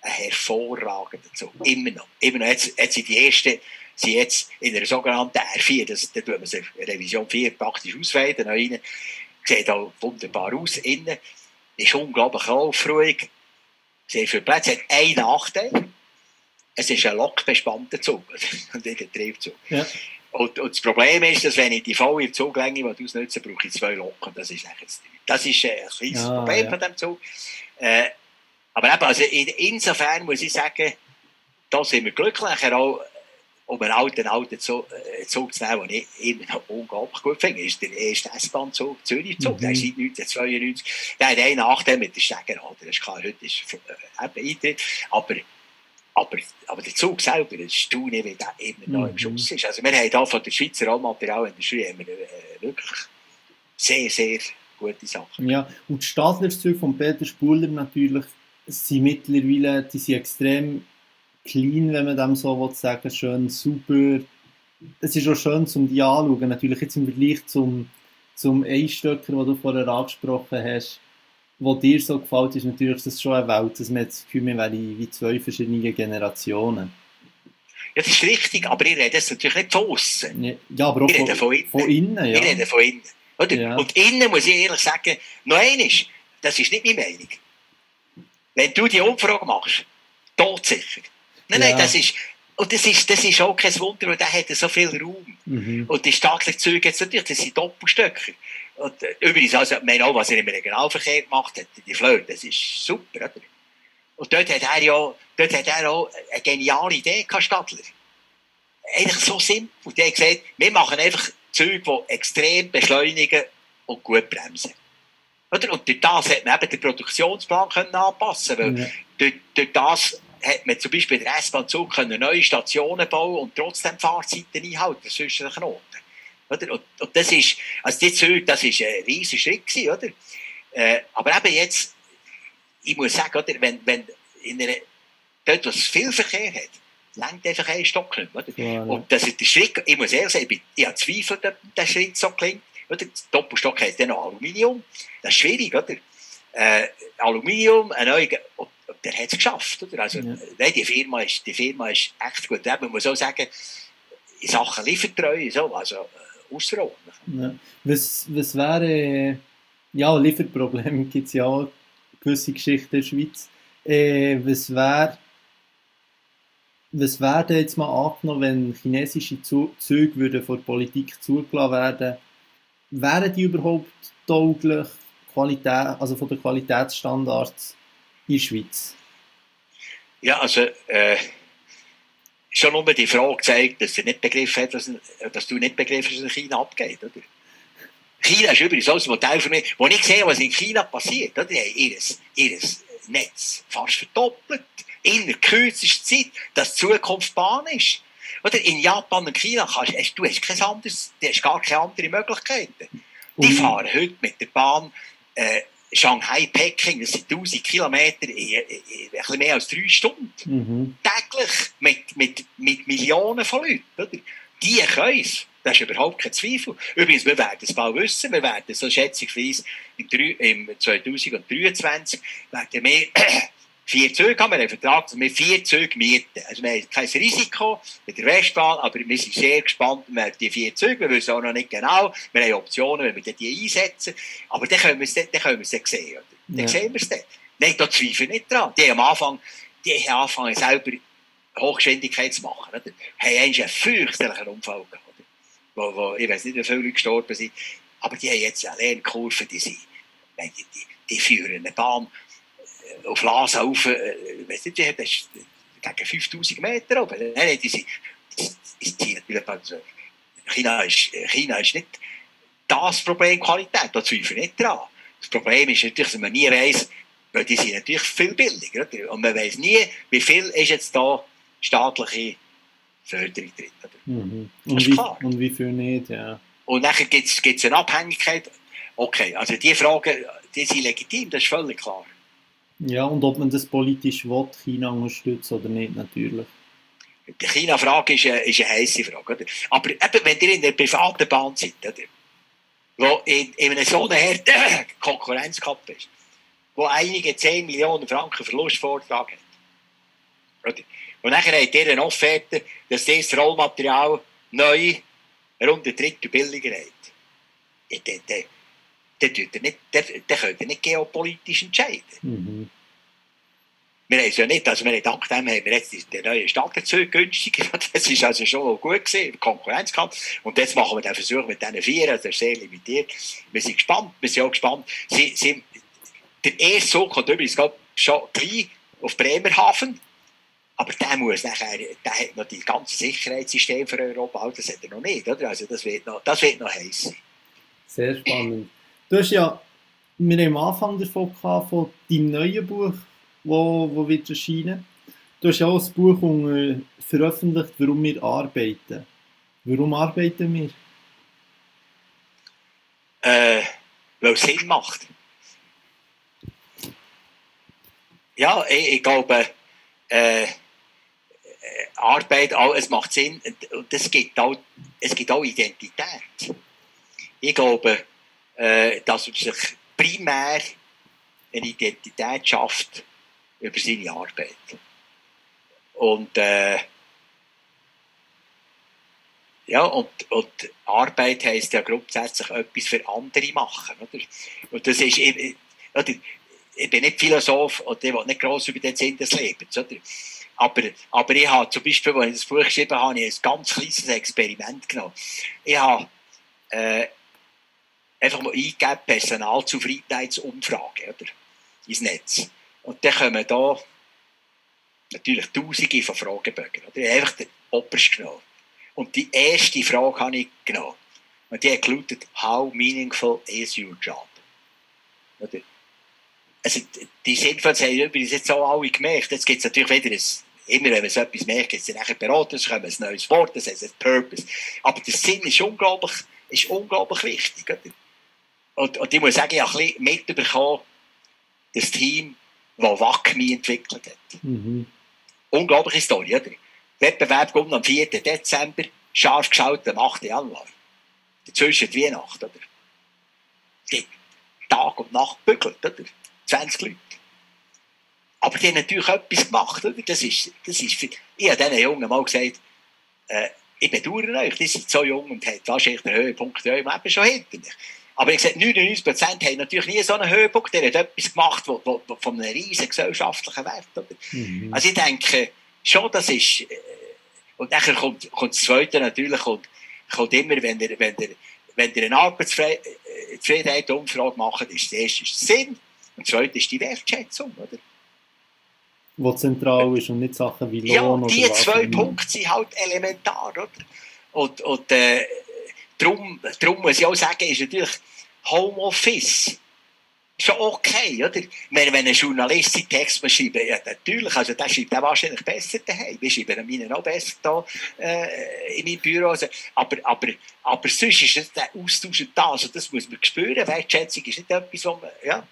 ein hervorragender Zug. Immer noch. Immer noch. Jetzt, jetzt sind die ersten, sind jetzt in der sogenannten R vier, das, da tut man sich Revision vier praktisch ausweiten, rein. Sieht auch wunderbar aus, innen. Ist unglaublich aufruhig. Sehr viele Plätze. Hat einen Nachteil. Es ist ein lokbespannter Zug. Und nicht ein Triebzug. Ja. Und, und das Problem ist, dass wenn ich die volle Zuglänge ausnutze, brauche ich zwei Loken. Das ist echt Das ist ein kleines ja, Problem ja. von diesem Zug. Äh, aber eben, also in, insofern muss ich sagen, da sind wir glücklich. Auch, um einen alten, alten Zug, äh, Zug zu nehmen, den ich immer noch unglaublich gut finde, ist der erste S-Bahn-Zug, Zürich-Zug. Mhm. Der ist seit neunzehnhundertzweiundneunzig. Der hat einen Nachteil mit den Stecken. Das ist klar, heute ist äh, eben Eintritt. Aber Aber, aber der Zug selber, das Staune, wie der immer noch im Schuss ist. Also wir haben hier von der Schweizer Rollmaterialindustrie haben wir äh, wirklich sehr, sehr gute Sachen. Ja, und die Stadlerzüge von Peter Spuhler natürlich sind mittlerweile, die sind extrem clean, wenn man dem so sagen will, schön super. Es ist auch schön, um die anzuschauen. Natürlich jetzt im Vergleich zum, zum Einstöcker, den du vorher angesprochen hast, was dir so gefällt, ist natürlich das schon eine Welt, dass man das Gefühl, wir wären wie zwei verschiedene Generationen. Ja, das ist richtig, aber ich rede jetzt natürlich nicht von außen. Ja, aber auch ich von, rede von innen. Von innen ja. Ich rede von innen. Oder? Ja. Und innen muss ich ehrlich sagen, noch eines, das ist nicht meine Meinung. Wenn du die Umfrage machst, todsicher. Nein, ja. nein, das ist, und das ist, das ist auch kein Wunder, weil der hat so viel Raum. Mhm. Und die staatlichen Züge jetzt natürlich, das sind Doppelstöcker. Und äh, übrigens, also, ich meine auch, was er im Regionalverkehr gemacht hat, die Fleur, das ist super, oder? Und dort hat er ja, dort hat er auch eine geniale Idee gehabt, Stadler. Eigentlich so simpel. Der hat gesagt, wir machen einfach Züge, die extrem beschleunigen und gut bremsen. Oder? Und durch das hat man eben den Produktionsplan können anpassen können. Weil ja. durch, durch das hat man zum Beispiel den S-Bahn-Zug neue Stationen bauen und trotzdem Fahrzeiten einhalten zwischen den Knoten. Oder? Und, und das ist, also die Züge, das ist ein riesiger Schritt gewesen, oder? Äh, aber eben jetzt, ich muss sagen, oder, wenn, wenn in einer, dort, wo es viel Verkehr hat, längt einfach ein Stock nicht, oder? Ja, ja. Und das ist der Schritt, ich muss ehrlich sagen, ich, ich habe Zweifel, dass der Schritt so klingt, oder? Das Doppelstock hat dann noch Aluminium, das ist schwierig, oder? Äh, Aluminium, ein neuer, und, und der hat es geschafft, oder? Also, ja. nein, die Firma ist, die Firma ist echt gut. Man muss auch sagen, in Sachen Liefertreue, so, also, außerordentlich. Ja. Was, was wäre, ja, Lieferprobleme gibt es ja auch, gewisse Geschichten in der Schweiz. Äh, was wäre, was wäre denn jetzt mal angenommen, wenn chinesische Züge würden von der Politik zugelassen werden, wären die überhaupt tauglich, Qualität, also von den Qualitätsstandards in der Schweiz? Ja, also, äh, schon nur die Frage zeigt, dass, er nicht begriffen hat, dass, dass du nicht begriffen hast, was in China abgeht. Oder? China ist übrigens auch ein Modell für mich, wo ich sehe, was in China passiert. Oder? Die haben ihr, ihr Netz fast verdoppelt. In der kürzesten Zeit, dass die Zukunft Bahn ist. Oder? In Japan und China kannst hast, du hast kein anderes, du hast gar keine anderen Möglichkeiten. Die mhm. fahren heute mit der Bahn äh, Shanghai, Peking, das sind tausend Kilometer in, in, in ein bisschen mehr als drei Stunden. Mhm. Täglich mit, mit, mit Millionen von Leuten. Oder? Die können es. Das ist überhaupt kein Zweifel. Übrigens, wir werden es bald wissen. Wir werden so schätzungsweise im, im zwanzig dreiundzwanzig werden wir vier Züge haben. Wir haben einen Vertrag, dass wir vier Züge mieten. Also wir haben kein Risiko mit der Westbahn, aber wir sind sehr gespannt über die vier Züge. Wir wissen auch noch nicht genau. Wir haben Optionen, wenn wir die einsetzen. Aber dann können wir es dann, dann, können wir es dann sehen. Oder? Dann ja. sehen wir es dann. Nein, da zweifle ich nicht dran. Die haben am Anfang, die haben angefangen, selber Hochgeschwindigkeit zu machen. Oder? Haben einen fürchterlichen Unfall gehabt. Oder? Wo, wo, ich weiß nicht, wie viele Leute gestorben sind. Aber die haben jetzt eine Lernkurve, die sind, die, die, die führen eine Bahn auf Lasa auf, äh, weiss nicht, das ist gegen fünftausend Meter oben. Nein, die sind, die, die, die, also China, ist, China ist nicht das Problem Qualität, da zweifle ich nicht dran. Das Problem ist natürlich, dass man nie weiss, weil die sind natürlich viel billiger. Oder? Und man weiss nie, wie viel ist jetzt da staatliche Förderung drin. Oder? Mhm. Und, das ist wie, klar. Und wie viel nicht, ja. Und dann gibt es eine Abhängigkeit. Okay, also die Fragen, die sind legitim, das ist völlig klar. Ja, und ob man das politisch will, China unterstützen oder nicht, natürlich. Die China-Frage ist eine, ist eine heisse Frage. Oder? Aber eben, wenn ihr in der privaten Bahn seid, oder? Wo in, in einer so harten Konkurrenz gehabt ist, wo einige zehn Millionen Franken Verlustvortrag hat, Und dann habt ihr eine Offerte, dass dieses Rollmaterial neu rund ein Drittel billiger hat. Ja, dann, dann, dann, dann, nicht, dann, dann könnt ihr nicht geopolitisch entscheiden. Mhm. Wir haben es ja nicht, also wir haben, dank dem haben wir jetzt den neuen Stadtzug günstiger. Das war also schon gut gewesen, Konkurrenzkampf. Und jetzt machen wir den Versuch mit diesen vier, also sehr limitiert. Wir sind gespannt, wir sind auch gespannt. Sie, sie, der erste Zug kommt übrigens schon gleich auf Bremerhaven. Aber der muss nachher, der hat noch die ganze Sicherheitssystem für Europa, das hat er noch nicht, oder? Also das wird noch, das wird noch heiß sein. Sehr spannend. Du hast ja, wir haben am Anfang davon gehabt, von deinem neuen Buch, wo, wo wird erscheinen. Du hast ja auch ein Buch uh, veröffentlicht, warum wir arbeiten. Warum arbeiten wir? Äh, weil es Sinn macht. Ja, ich, ich glaube, äh, Arbeit, es macht Sinn und es gibt auch, es gibt auch Identität. Ich glaube, äh, dass man sich primär eine Identität schafft über seine Arbeit. Und, äh, ja, und, und Arbeit heisst ja grundsätzlich etwas für andere machen. Oder? Und das ist, ich, oder, ich bin nicht Philosoph und ich will nicht gross über den Sinn des Lebens. Oder? Aber, aber ich habe zum Beispiel, als ich das Buch geschrieben habe, ich ein ganz kleines Experiment genommen. Ich habe äh, einfach mal eingegeben, Personalzufriedenheitsumfrage, oder? Ins Netz. Und dann kommen da natürlich Tausende von Fragebögen. Oder? Ich habe einfach den obersten genommen. Und die erste Frage habe ich genommen. Und die hat gelautet, how meaningful is your job? Oder? Also, die Sinnvollen haben übrigens jetzt auch alle gemerkt. Jetzt gibt es natürlich wieder ein, immer wenn man so etwas merkt, gibt es nachher Berater, es kommt ein neues Wort, das heißt ein Purpose. Aber der Sinn ist unglaublich, ist unglaublich wichtig. Oder? Und, und ich muss sagen, ich habe ein bisschen mitbekommen, das Team, das W A C M I entwickelt hat. Mhm. Unglaubliche Story, oder? Wettbewerb kommt am vierten Dezember, scharf geschaut am achten Januar. Dazwischen die Weihnacht, oder? Die Tag und Nacht bügelt, oder? zwanzig Leute. Aber die haben natürlich etwas gemacht, oder? Das ist, das ist für, ich habe diesen Jungen mal gesagt, äh, ich bedauere euch, die sind so jung und haben wahrscheinlich den Höhepunkt in eurem Leben schon hinter mich. Aber ich habe gesagt, neunundneunzig Prozent haben natürlich nie so einen Höhepunkt, der hat etwas gemacht, wo, wo, wo von einem riesen gesellschaftlichen Wert. Oder? Mhm. Also ich denke, schon, das ist, äh, und nachher kommt, kommt das Zweite natürlich, kommt, kommt immer, wenn ihr, wenn ihr, wenn ihr eine Arbeitszufriedenheit-Umfrage macht, ist das erste Sinn, und das Zweite ist die Wertschätzung, oder? Wo zentral ist und nicht Sachen wie Lohn ja, die oder zwei Punkte sind halt elementar, oder? Und, und äh, darum, darum muss ich auch sagen, ist natürlich Homeoffice schon okay, oder? Wenn, wenn ein Journalist seinen Text schreibt, ja, natürlich, also der schreibt auch wahrscheinlich besser daheim. Wir schreiben meinen auch besser da, äh, in meinem Büro. Also, aber, aber, aber sonst ist es der Austausch da, also das muss man spüren. Wertschätzung ist nicht etwas, was man, ja.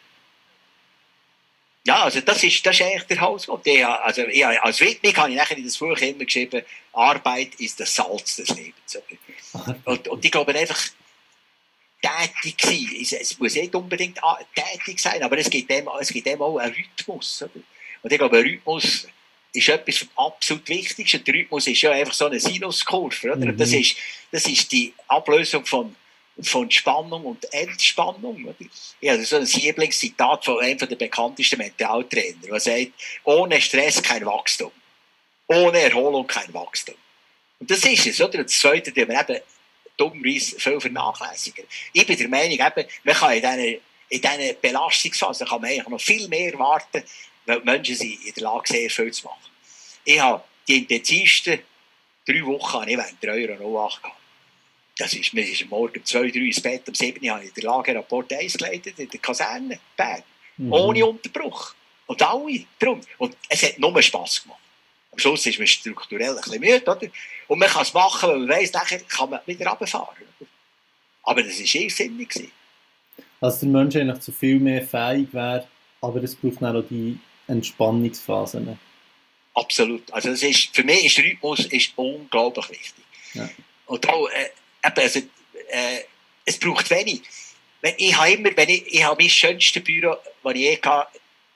Ja, also das ist, das ist eigentlich der Hausgrund. Also, ich, als Widmung habe ich nachher in das Buch immer geschrieben, Arbeit ist das Salz des Lebens. Und, und ich glaube einfach, tätig sein, es muss nicht unbedingt tätig sein, aber es gibt dem, es gibt dem auch einen Rhythmus. Oder? Und ich glaube, ein Rhythmus ist etwas vom absolut Wichtigsten. Der Rhythmus ist ja einfach so eine Sinuskurve. Oder? Mhm. Das ist, das ist die Ablösung von von Spannung und Entspannung. Oder? Ich habe so ein Lieblingszitat von einem der bekanntesten Mentaltrainer, der sagt, ohne Stress kein Wachstum, ohne Erholung kein Wachstum. Und das ist es, oder? Und das Zweite, die wir eben dummerweise viel vernachlässigen. Ich bin der Meinung, eben, man kann in diesen, in diesen Belastungsphasen kann man eigentlich noch viel mehr warten, weil die Menschen sind in der Lage, sehr viel zu machen. Ich habe die intensivsten drei Wochen ich während der Euro null acht gehabt. Das ist, wir sind morgen um zwei, drei ins Bett, um sieben habe ich in der Lagerrapport eins geleitet, in der Kaserne, Bern. Mhm. Ohne Unterbruch. Und alle drum. Und es hat nur Spass gemacht. Am Schluss ist man strukturell ein bisschen müde, oder? Und man kann es machen, weil man weiss, nachher kann man wieder runterfahren. Oder? Aber das war irrsinnig. Also der Mensch eigentlich zu viel mehr fähig wäre, aber es braucht dann auch die Entspannungsphasen. Absolut. Also das ist, für mich ist der Rhythmus ist unglaublich wichtig. Ja. Und auch, äh, also, äh, es braucht wenig. Wenn, ich habe immer, wenn ich, ich habe mein schönstes Büro, das ich je hatte,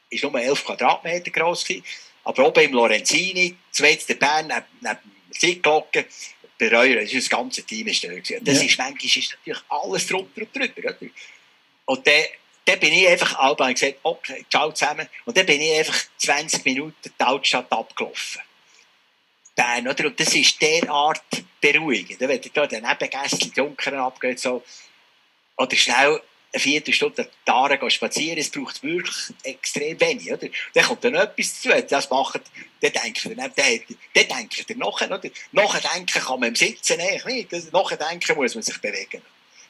ist nur elf Quadratmeter gross gewesen. Aber oben im Lorenzini, zweit der Bern, neben, neben der Zeitglocke, bei Reuer, das ganze Team ist da gewesen. Und das ja. ist manchmal ist natürlich alles drunter und drüber. Oder? Und dann, dann bin ich einfach alle und gesagt, okay, ciao zusammen. Und dann bin ich einfach zwanzig Minuten die Altstadt abgelaufen. Bern, oder? Und das ist derart beruhigend. Wenn du da den Nebengässchen Junkern abgeht, so, oder schnell eine Viertelstunde die Aare spazieren, es braucht wirklich extrem wenig, oder? Dann kommt dann etwas dazu, das macht, dann denkt ihr, dann, dann denkt ihr nachher, oder? Nachher denken kann man im Sitzen eigentlich nicht, nachher denken muss man sich bewegen.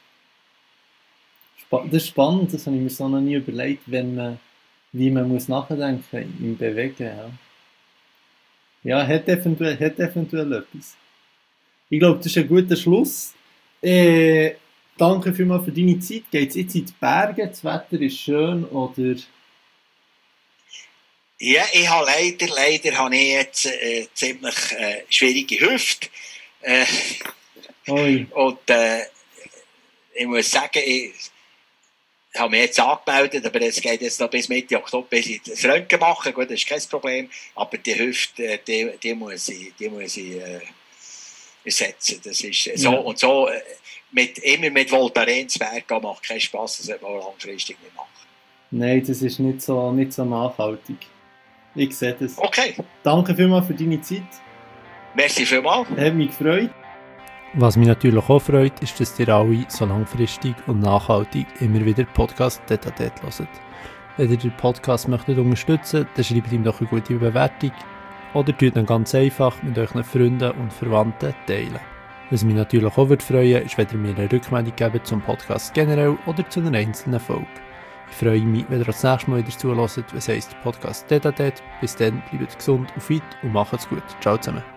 Das ist spannend, das habe ich mir so noch nie überlegt, wenn man, wie man muss nachdenken im Bewegen, ja. Ja, hat eventuell, hat eventuell etwas. Ich glaube, das ist ein guter Schluss. Äh, danke vielmals für deine Zeit. Geht es jetzt in die Berge? Das Wetter ist schön, oder? Ja, ich habe leider, leider habe ich jetzt äh, ziemlich äh, schwierige Hüfte. Äh, und äh, ich muss sagen, ich Ich habe mich jetzt angemeldet, aber es geht jetzt noch bis Mitte Oktober, bis ich das Röntgen mache. Gut, das ist kein Problem. Aber die Hüfte, die, die muss ich, die muss ich äh, ersetzen. Das ist so ja. Und so. Mit, immer mit Voltaren zu Berg gehen macht keinen Spass. Das sollte man langfristig nicht machen. Nein, das ist nicht so, nicht so nachhaltig. Ich sehe das. Okay. Danke vielmals für deine Zeit. Merci vielmals. Hat mich gefreut. Was mich natürlich auch freut, ist, dass ihr alle so langfristig und nachhaltig immer wieder Podcast Tete a Tete hört. Wenn ihr den Podcast möchtet unterstützen, dann schreibt ihm doch eine gute Bewertung oder tut ihn ganz einfach mit euren Freunden und Verwandten teilen. Was mich natürlich auch würde freuen, ist, wenn ihr mir eine Rückmeldung gebt zum Podcast generell oder zu einer einzelnen Folge. Ich freue mich, wenn ihr das nächste Mal wieder zuhört, was heisst Podcast Tete a Tete. Bis dann, bleibt gesund und fit und macht's gut. Ciao zusammen.